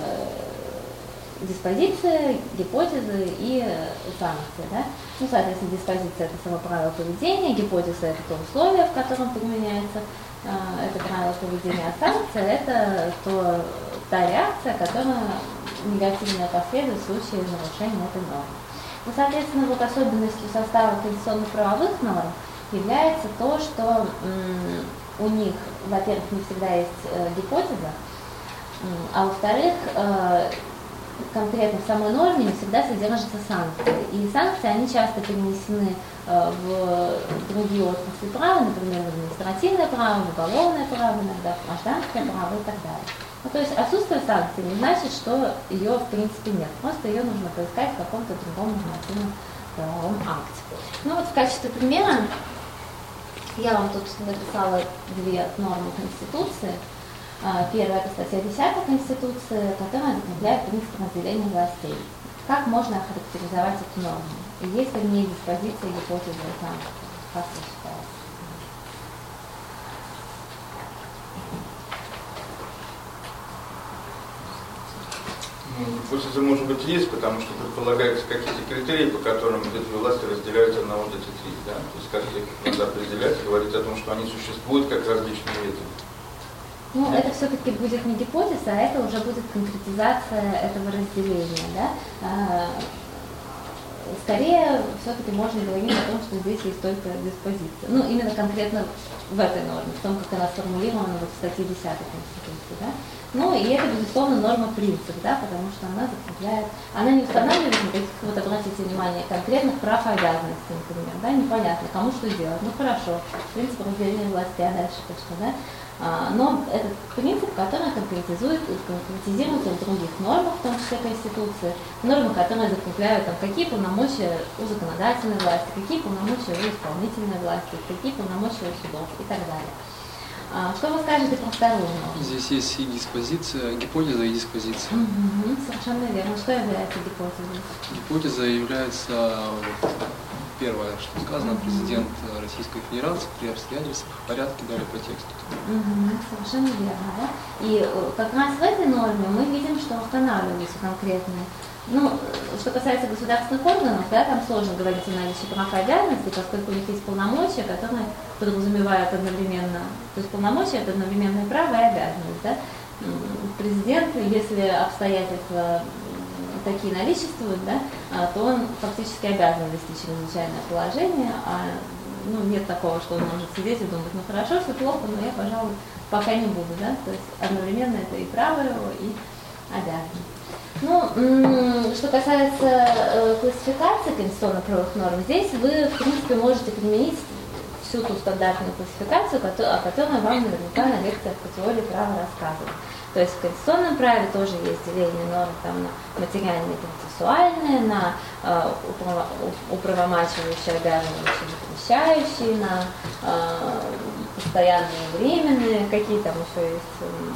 диспозиции, гипотезы и санкции. Да? Ну, соответственно, диспозиция – это само правило поведения, гипотеза – это то условие, в котором применяется э, это правило поведения, а санкция – это то, та реакция, которая негативно последует в случае нарушения этой нормы. Ну, соответственно, вот особенностью состава конституционно-правовых норм является то, что м, у них, во-первых, не всегда есть э, гипотеза, м, а во-вторых, э, конкретно в самой норме не всегда содержатся санкции. И санкции, они часто перенесены э, в другие отрасли права, например, в административное право, в уголовное право, иногда в гражданское право и так далее. Ну, то есть отсутствие санкций не значит, что ее в принципе нет. Просто ее нужно поискать в каком-то другом нормативном правовом акте. Ну вот в качестве примера я вам тут написала две нормы Конституции. Первая – это статья десятая Конституции, которая закрепляет принцип разделения властей. Как можно охарактеризовать эту норму? И есть ли в ней диспозиция, гипотеза и санкции? Как вы считаете? Гипотеза, может быть, есть, потому что предполагаются какие-то критерии, по которым эти власти разделяются на вот эти три. Да? То есть как их надо определять, говорить о том, что они существуют как различные виды. Ну, это все-таки будет не гипотеза, а это уже будет конкретизация этого разделения. Да? Скорее, все-таки можно говорить о том, что здесь есть только диспозиция. Ну, именно конкретно в этой норме, в том, как она сформулирована вот в статье десятой Конституции. Да? Ну, и это, безусловно, норма принцип, да, потому что она закрепляет, она не устанавливает никаких, вот обратите внимание, конкретных прав и обязанностей, например, да, непонятно, кому что делать. Ну, хорошо, принцип разделения власти, а дальше что, да? А, но этот принцип, который конкретизует, конкретизируется в других нормах, в том числе Конституции, нормы, которые закрепляют, там, какие полномочия у законодательной власти, какие полномочия у исполнительной власти, какие полномочия у судов и так далее. А, что вы скажете про вторую норму? Здесь есть и диспозиция, гипотеза и диспозиция. Угу, совершенно верно. Что является гипотезой? Гипотеза является, вот, первое, что сказано, угу. Президент Российской Федерации при обстоятельствах, в порядке, далее по тексту. Угу, совершенно верно. Да? И как раз в этой норме мы видим, что устанавливаются конкретные. Ну, что касается государственных органов, да, там сложно говорить о наличии прав и обязанностей, поскольку у них есть полномочия, которые подразумевают одновременно, то есть полномочия – это одновременное право и обязанность. Да? Президент, если обстоятельства такие наличествуют, да, то он фактически обязан вести чрезвычайное положение, а ну, нет такого, что он может сидеть и думать, ну хорошо, все плохо, но я, пожалуй, пока не буду. Да? То есть одновременно это и право его, и обязанность. Ну, что касается э, классификации конституционно-правовых норм, здесь вы, в принципе, можете применить всю ту стандартную классификацию, о которой вам наверняка на лекциях по теории права рассказывают. То есть в конституционном праве тоже есть деление норм там, на материальные и процессуальные, на э, управомачивающие, обязывающие, запрещающие, на э, постоянные, временные, какие там еще есть. Э,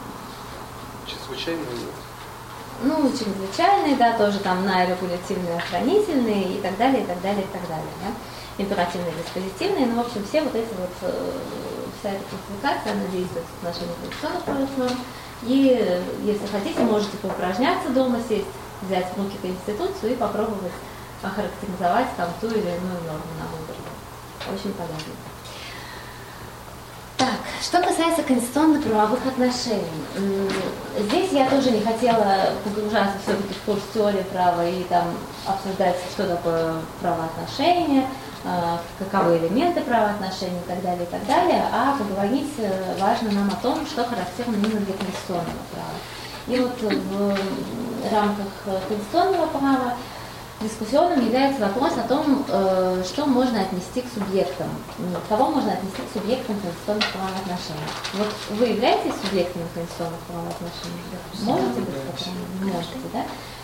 Чрезвычайные. Ну, чрезвычайные, да, тоже там на регулятивные, охранительные и так далее, и так далее, и так далее, да. Императивные, диспозитивные, ну, в общем, все вот эти вот, вся эта классификация, она действует в отношении конституционных правовых норм. И, если хотите, можете поупражняться дома, сесть, взять в руки Конституцию и попробовать охарактеризовать там ту или иную норму на выбор. Очень полезно. Так. Что касается конституционно-правовых отношений, здесь я тоже не хотела погружаться все-таки в курс теории права и там обсуждать, что такое правоотношения, каковы элементы правоотношений и так далее, и так далее, а поговорить важно нам о том, что характерно именно для конституционного права. И вот в рамках конституционного права дискуссионным является вопрос о том, что можно отнести к субъектам, кого можно отнести к субъектам конституционных правоотношений. Вот вы являетесь субъектами конституционных правоотношений? Можете быть? Можете, да?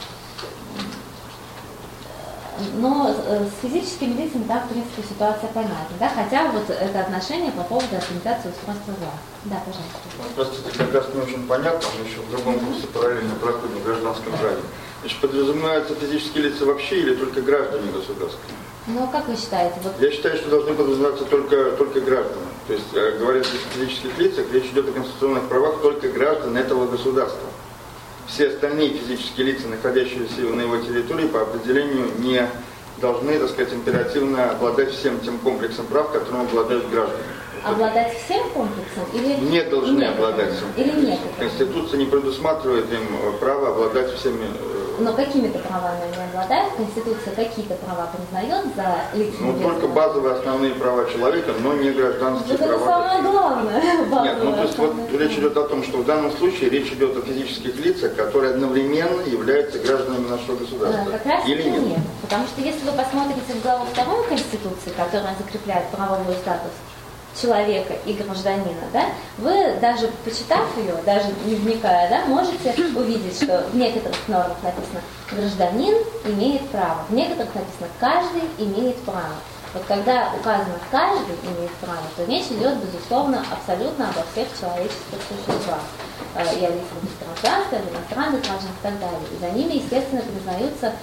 Но с физическими лицами, да, в принципе, ситуация понятна, да, хотя вот это отношение по поводу организации устройства власти. Да, пожалуйста. Простите, как раз не очень понятно, мы еще в другом курсе параллельно проходим в гражданском праве. Значит, подразумеваются физические лица вообще или только граждане государства? Ну, как вы считаете? Вот... Я считаю, что должны подразумеваться только, только граждане. То есть, говоря о физических лицах, речь идет о конституционных правах только граждан этого государства. Все остальные физические лица, находящиеся на его территории, по определению не должны, так сказать, императивно обладать всем тем комплексом прав, которым обладают граждане. Обладать всем комплексом или не должны нет? Обладать всем. Или нет? Конституция не предусматривает им право обладать всеми. Но какими-то правами они обладают? Конституция какие-то права признает за лицами? Ну, только базовые основные права человека, но не гражданские это права. Это самое главное. Нет, ну то есть вот речь идет о том, что в данном случае речь идет о физических лицах, которые одновременно являются гражданами нашего государства. Да, как раз или нет? нет. Потому что если вы посмотрите в главу вторую Конституции, которая закрепляет правовой статус человека и гражданина, да, вы даже почитав ее, даже не вникая, да, можете увидеть, что в некоторых нормах написано «гражданин имеет право», в некоторых написано «каждый имеет право». Вот когда указано «каждый имеет право», то речь идет, безусловно, абсолютно обо всех человеческих существах. И о лицах без гражданства, об иностранных гражданах и так далее. И за ними, естественно, признаются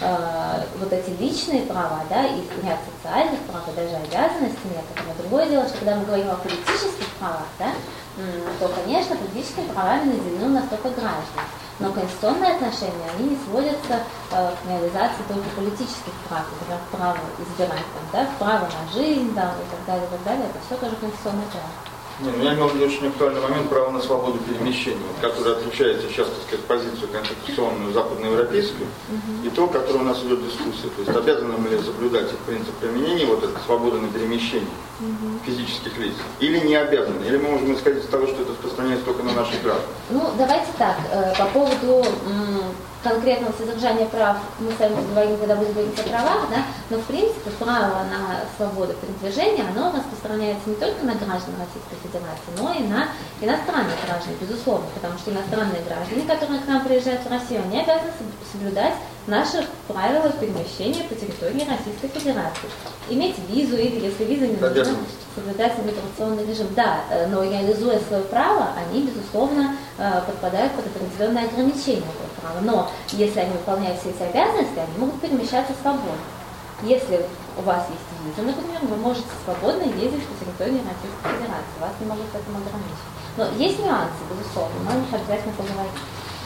э, вот эти личные права, да, и ряд социальных прав, и даже обязанности некоторые. Другое дело, что когда мы говорим о политических правах, да, то, конечно, политическими правами наделены у нас только граждане. Но конституционные отношения, они не сводятся э, к реализации только политических прав, например, право избирать, там, да, право на жизнь, да, и так далее, и так далее. Это все тоже конституционное право. Не, ну, я имел в виду очень актуальный момент право на свободу перемещения, который отличается сейчас, так сказать, позицию конституционную западноевропейскую, uh-huh. и то, которое у нас идет дискуссия. То есть обязаны мы ли соблюдать их принцип применения, вот этой свободы на перемещение uh-huh. физических лиц, или не обязаны, или мы можем исходить из того, что это распространяется только на наших граждан. Ну, давайте так, по поводу конкретного содержания прав мы с вами говорим, когда будем говорить о правах, да, но в принципе право на свободу передвижения, оно распространяется не только на граждан Российской Федерации, но и на иностранных граждан, безусловно, потому что иностранные граждане, которые к нам приезжают в Россию, они обязаны соблюдать наши правила перемещения по территории Российской Федерации. Иметь визу, или если виза не нужна, соблюдать миграционный режим. Да, но реализуя свое право, они, безусловно, подпадают под определенные ограничения этого права. Но если они выполняют все эти обязанности, они могут перемещаться свободно. Если у вас есть виза, например, вы можете свободно ездить по территории Российской Федерации. Вас не могут в этом ограничить. Но есть нюансы, безусловно, мы о них обязательно поговорим.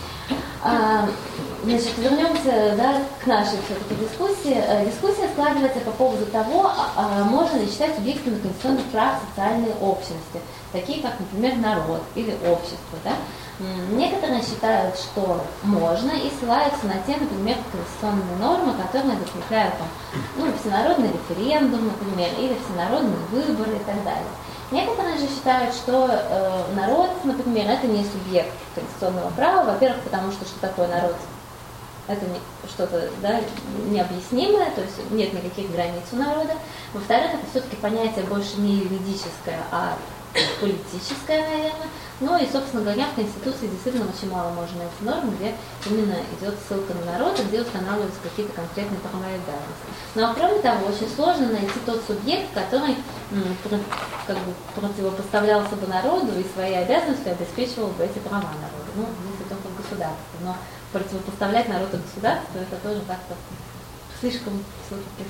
А, значит, вернемся, да, к нашей все-таки дискуссии. Дискуссия складывается по поводу того, а, можно ли считать субъектами конституционных прав социальные общности, такие как, например, народ или общество. Да? Некоторые считают, что можно, и ссылаются на те, например, конституционные нормы, которые закрепляют там, ну, всенародный референдум, например, или всенародные выборы и так далее. Некоторые же считают, что э, народ, например, это не субъект конституционного права. Во-первых, потому что что такое народ? Это не, что-то, да, необъяснимое, то есть нет никаких границ у народа. Во-вторых, это все-таки понятие больше не юридическое, а политическое, наверное. Ну и, собственно говоря, в Конституции действительно очень мало можно найти норм, где именно идет ссылка на народ, где устанавливаются какие-то конкретные права и обязанности. Ну а кроме того, очень сложно найти тот субъект, который м, как бы противопоставлялся бы народу и своей обязанностью обеспечивал бы эти права народа. Ну, если только в государстве. Но противопоставлять народ и государство, это тоже как-то слишком все-таки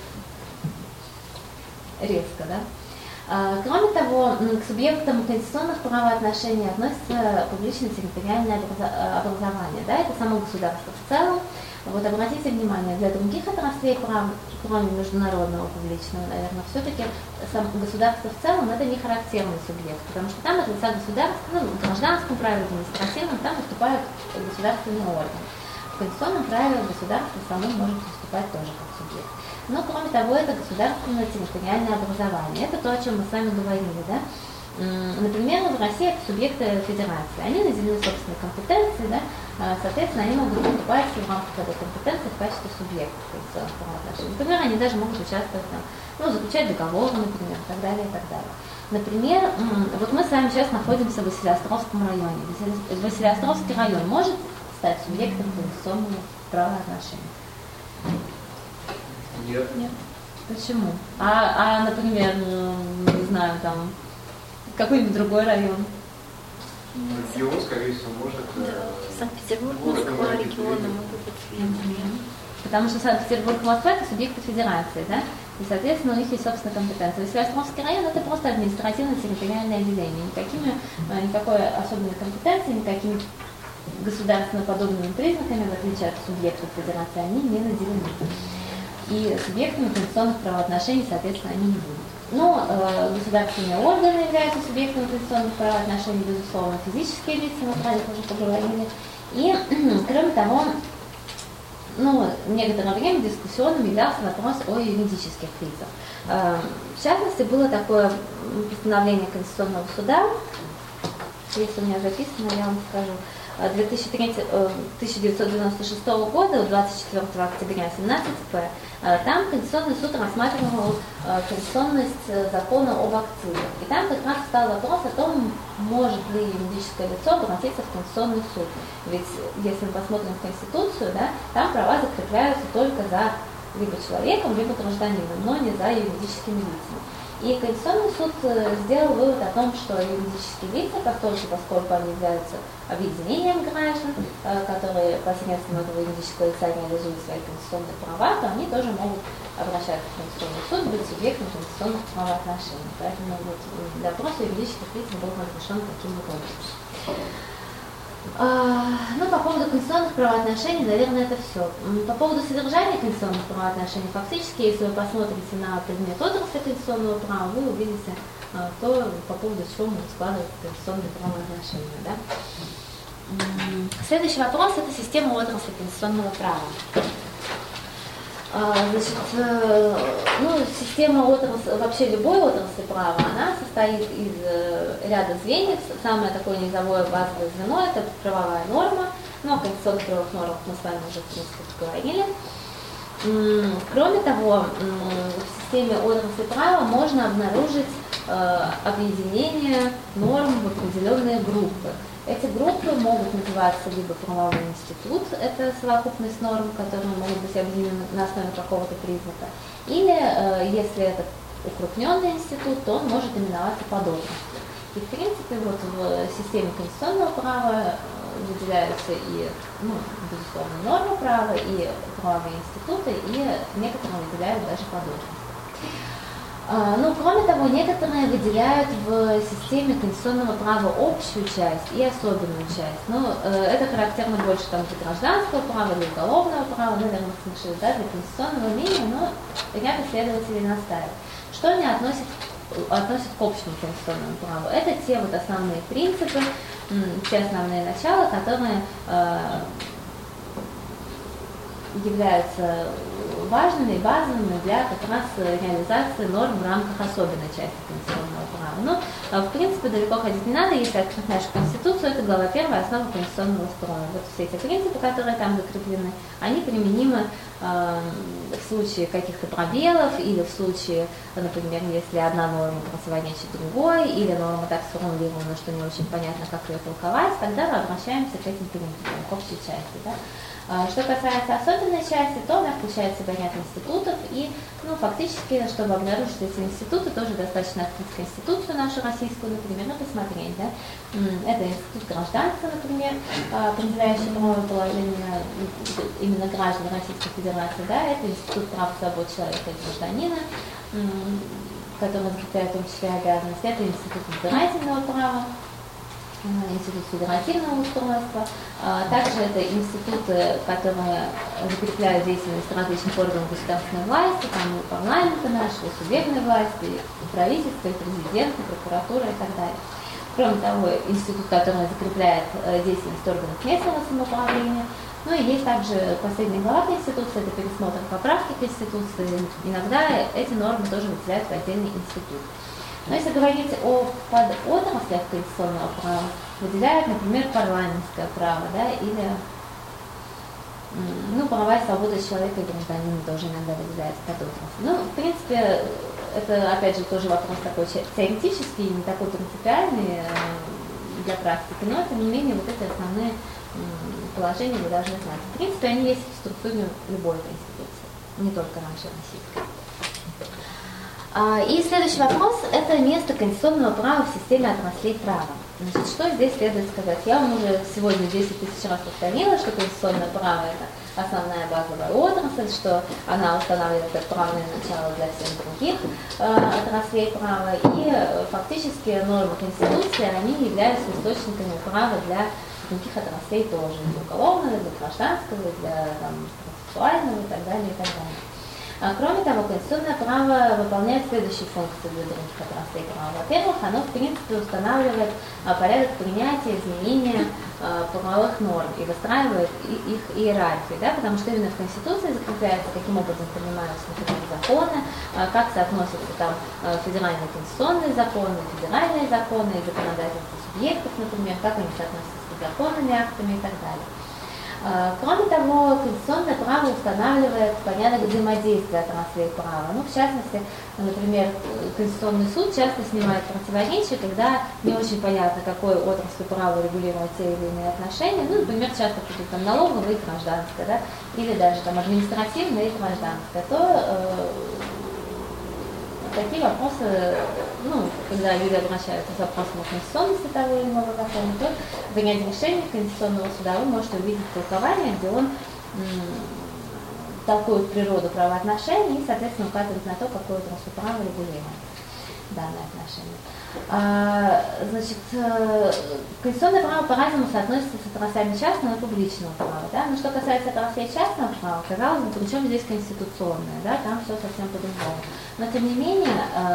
резко, да? Кроме того, к субъектам конституционных правоотношений относится публично-территориальное образование. Да, это само государство в целом. Вот обратите внимание, для других отраслей прав, кроме международного публичного, наверное, все-таки сам государство в целом это не характерный субъект, потому что там от лица государства, ну, в гражданском праве, административном, там выступают государственные органы. В конституционном праве государство само может выступать тоже как субъект. Но, кроме того, это государственное территориальное образование. Это то, о чем мы с вами говорили, да? Например, в России это субъекты федерации. Они наделены собственной компетенцией, да? Соответственно, они могут выступать в рамках этой компетенции в качестве субъектов конституционных правоотношений. Например, они даже могут участвовать, там, ну, заключать договоры, например, и так далее, и так далее. Например, вот мы с вами сейчас находимся в Василеостровском районе. Василеостровский район может стать субъектом конституционного правоотношения? Нет. Нет. Почему? А, а, например, не знаю, там, какой-нибудь другой район? Регион, скорее всего, может... Да. Санкт-Петербург, Москва, регионы могут быть субъектами. Потому что Санкт-Петербург и Москва это субъекты федерации, да? И, соответственно, у них есть собственная компетенция. Василеостровский район это просто административно-территориальное отделение. Никакими, никакой особенной компетенции, никакими государственно-подобными признаками, в отличие от субъектов федерации, они не наделены. И субъектами конституционных правоотношений, соответственно, они не будут. Но э, государственные органы являются субъектами конституционных правоотношений, безусловно, физические лица, мы про них уже поговорили. И, кроме того, ну, некоторое время дискуссионным являлся вопрос о юридических лицах. Э, в частности, было такое постановление Конституционного суда, если у меня записано, я вам скажу, тысяча девятьсот девяносто шестого года, двадцать четвёртого октября, семнадцать П, там Конституционный суд рассматривал конституционность закона об акцизах. И там как раз стал вопрос о том, может ли юридическое лицо обратиться в Конституционный суд. Ведь если мы посмотрим в Конституцию, да, там права закрепляются только за либо человеком, либо гражданином, но не за юридическими лицами. И Конституционный суд сделал вывод о том, что юридические лица, поскольку, поскольку они являются объединением граждан, которые посредством этого юридического лица реализуют свои конституционные права, то они тоже могут обращаться в Конституционный суд, быть субъектом конституционных правоотношений. Поэтому вот вопрос юридических лиц был разрешен таким вот образом. Ну, по поводу конституционных правоотношений, наверное, это все. По поводу содержания конституционных правоотношений, фактически, если вы посмотрите на предмет отрасли конституционного права, вы увидите то, по поводу чего могут складываться конституционные правоотношения. Да? Следующий вопрос – это система отрасли конституционного права. Значит, ну, система отрасли, вообще любой отрасли права, она состоит из ряда звеньев. Самое такое низовое базовое звено – это правовая норма. Ну, о конституционных правовых нормах мы с вами уже, в принципе, поговорили. Кроме того, в системе отрасли права можно обнаружить объединение норм в определенные группы. Эти группы могут называться либо правовой институт, это совокупность норм, которые могут быть объединены на основе какого-то признака, или, если это укрупненный институт, то он может именоваться подотраслью. И, в принципе, вот в системе конституционного права выделяются и, ну, безусловно, нормы права, и правовые институты, и некоторые выделяют даже подотрасли. Ну, кроме того, некоторые выделяют в системе конституционного права общую часть и особенную часть. Ну, это характерно больше там, для гражданского права, для уголовного права, наверное, слышали, да, для конституционного мнения, но ряд исследователей настаивают. Что они относят, относят к общему конституционному праву? Это те вот основные принципы, те основные начала, которые являются важными и базовыми для как раз реализации норм в рамках особенной части конституционного права. Но, в принципе, далеко ходить не надо, если открыть нашу Конституцию, это глава первая, основа конституционного строя. Вот все эти принципы, которые там закреплены, они применимы э, в случае каких-то пробелов или в случае, например, если одна норма противоречит другой, или норма так сформулирована, что не очень понятно, как ее толковать, тогда мы обращаемся к этим принципам, к общей части. Да? Что касается особенной части, то она включает в себя ряд институтов, и, ну, фактически, чтобы обнаружить эти институты, тоже достаточно открыть Конституцию нашу российскую, например, и посмотреть, да. Это институт гражданства, например, определяющий правовое положение именно граждан Российской Федерации, да, это институт прав и свобод человека и гражданина, который закрепляет в том числе обязанности, это институт избирательного права, Институт федеративного устройства. Также это институты, которые закрепляют деятельность различных органов государственной власти, там и парламента нашего, и судебной власти, и правительства, и президента, и прокуратуры и так далее. Кроме того, институт, который закрепляет деятельность органов местного самоуправления. Ну и есть также последняя глава Конституции, это пересмотр поправки Конституции. Иногда эти нормы тоже выделяют в отдельный институт. Но если говорить о подотраслях конституционного права, выделяют, например, парламентское право, да, или ну, права и свободы человека и гражданина тоже иногда выделяются подотрасли. Ну, в принципе, это, опять же, тоже вопрос такой теоретический, не такой принципиальный для практики, но, тем не менее, вот эти основные положения вы должны знать. В принципе, они есть в структуре любой конституции, не только нашей российской. И следующий вопрос – это место конституционного права в системе отраслей права. Значит, что здесь следует сказать? Я вам уже сегодня десять тысяч раз повторила, что конституционное право – это основная базовая отрасль, что она устанавливает это правное начало для всех других э, отраслей права. И э, фактически нормы Конституции, они являются источниками права для других отраслей тоже, для уголовного, для гражданского, для там, процессуального и так далее, и так далее. А, кроме того, конституционное право выполняет следующие функции для других отраслей права. Во-первых, оно, в принципе, устанавливает а, порядок принятия, изменения а, правовых норм и выстраивает и, их иерархию, да, потому что именно в Конституции закрепляется, каким образом принимаются, например, законы, а, как соотносятся там а, федеральные конституционные законы, федеральные законы и законодательство субъектов, например, как они соотносятся с законными актами и так далее. Кроме того, конституционное право устанавливает порядок взаимодействия отраслей права. Ну, в частности, например, Конституционный суд часто снимает противоречия, когда не очень понятно, какой отраслью права регулировать те или иные отношения. Ну, например, часто тут там налоговое и гражданское, да, или даже там административное и гражданское, то э, такие вопросы, ну, когда люди обращаются с вопросом о конституционности того или иного закона, то в ряде решений Конституционного суда вы можете увидеть толкование, где он м, толкует природу правоотношений и, соответственно, указывает на то, какое отрасль права регулирует данное отношение. А, значит, конституционное право по-разному соотносится с отраслями частного и публичного права. Да? Но что касается отраслей частного права, казалось бы, причем здесь конституционное, да? Там все совсем по-другому. Но тем не менее,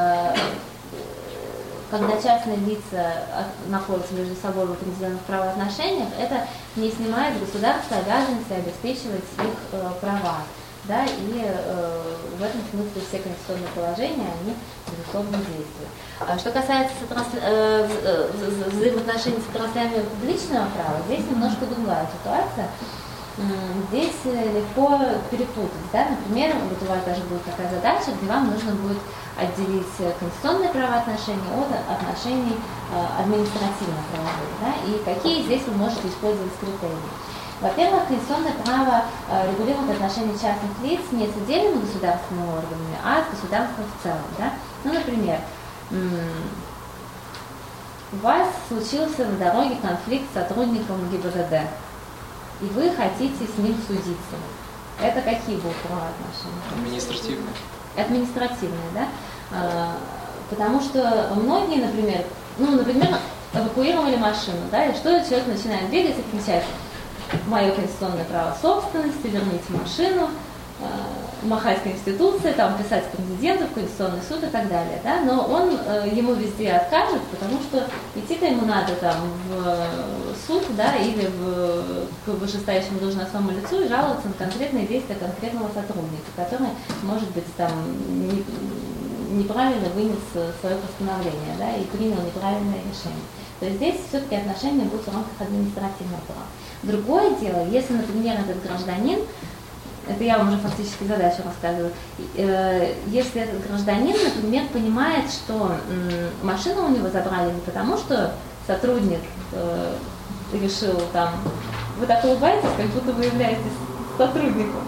когда частные лица находятся между собой в определенных правоотношениях, это не снимает государства обязанности обеспечивать их права. Да, и э, в этом смысле все конституционные положения, они, безусловно, действуют. А что касается отрасл... э, вза... взаимоотношений с отраслями публичного права, здесь немножко другая ситуация. Здесь легко перепутать. Да? Например, вот у вас даже будет такая задача, где вам нужно будет отделить конституционные правоотношения от отношений э, административно-правовых. Да? И какие здесь вы можете использовать критерии. Во-первых, конституционное право э, регулирует отношения частных лиц не с отдельными государственными органами, а с государством в целом. Да? Ну, например, м- у вас случился на дороге конфликт с сотрудником ГИБДД, и вы хотите с ним судиться. Это какие будут правоотношения? Административные. Административные, да? Э, потому что многие, например, ну, например, эвакуировали машину, да, и что человек начинает бегать и кричать: мое конституционное право собственности, верните машину, э, махать Конституцией, там, писать президенту, в Конституционный суд и так далее. Да? Но он э, ему везде откажет, потому что идти-то ему надо там, в суд, да, или в, к вышестоящему должностному лицу и жаловаться на конкретные действия конкретного сотрудника, который, может быть, там, не, неправильно вынес свое постановление, да, и принял неправильное решение. То есть здесь все-таки отношения будут в рамках административного права. Другое дело, если, например, этот гражданин, это я вам уже фактически задачу рассказываю, если этот гражданин, например, понимает, что машину у него забрали не потому, что сотрудник решил там, вы так улыбаетесь, как будто вы являетесь сотрудником,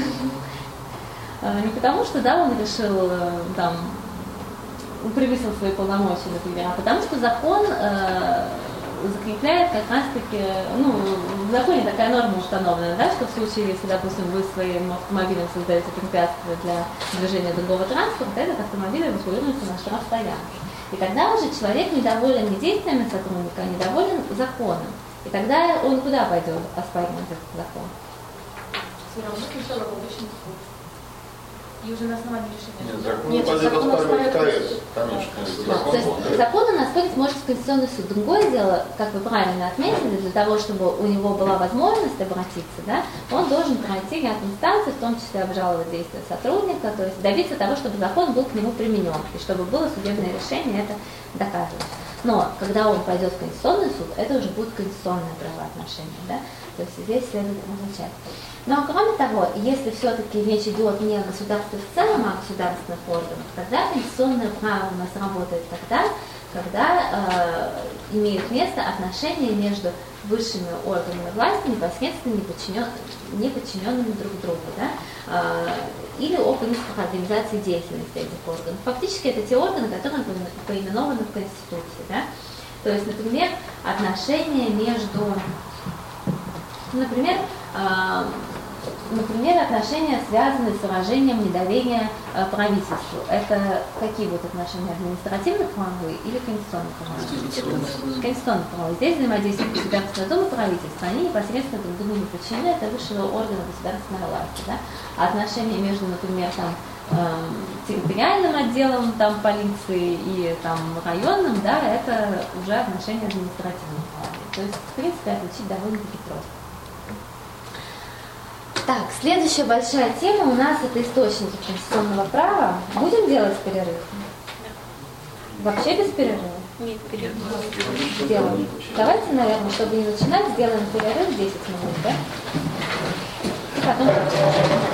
не потому, что, да, он решил там, превысил свои полномочия, например, а потому что закон э, закрепляет как раз-таки, ну, в законе такая норма установлена, да, что в случае, если, допустим, вы своим автомобилем создаете препятствие для движения другого транспорта, этот автомобиль эвакуируется на штрафстоянку. И тогда уже человек недоволен не действиями сотрудника, а недоволен законом. И тогда он куда пойдет оспаривать этот закон? Все равно сначала в обычный суд. И уже на основании решения. Нет, закон Нет, пойдет закон оспаривать оспаривает КС, конечно. Да, то есть закон у нас ходит может в Конституционный суд. Другое дело, как вы правильно отметили, для того, чтобы у него была возможность обратиться, да, он должен пройти ряд инстанций, в том числе обжаловать действия сотрудника, то есть добиться того, чтобы закон был к нему применен, и чтобы было судебное решение это доказывать. Но когда он пойдет в Конституционный суд, это уже будет конституционное правоотношение, да? То есть здесь следует различать. Но кроме того, если все-таки речь идет не о государстве в целом, а о государственных органах, тогда конституционное право у нас работает тогда, когда э, имеют место отношения между высшими органами власти, непосредственно не, подчинен, не подчиненными друг другу, да? э, или о принципах организации деятельности этих органов. Фактически это те органы, которые поименованы в Конституции. Да? То есть, например, отношения между, например, э, Например, отношения, связанные с выражением недоверия э, правительству. Это какие будут отношения? Административно-правовые или конституционно-правовые? Конституционно-правовые. Здесь взаимодействует Государственная Дума и правительство. Они непосредственно друг другу не подчинены, это высшего органа государственной власти. Да? А отношения между, например, там, э, территориальным отделом там, полиции и там, районным, да, это уже отношения административно-правовые. То есть, в принципе, отличить довольно-таки просто. Так, следующая большая тема у нас это источники конституционного права. Будем делать перерыв? Вообще без перерыва? Нет, перерыв. Сделаем. Давайте, наверное, чтобы не начинать, сделаем перерыв десять минут, да? И потом...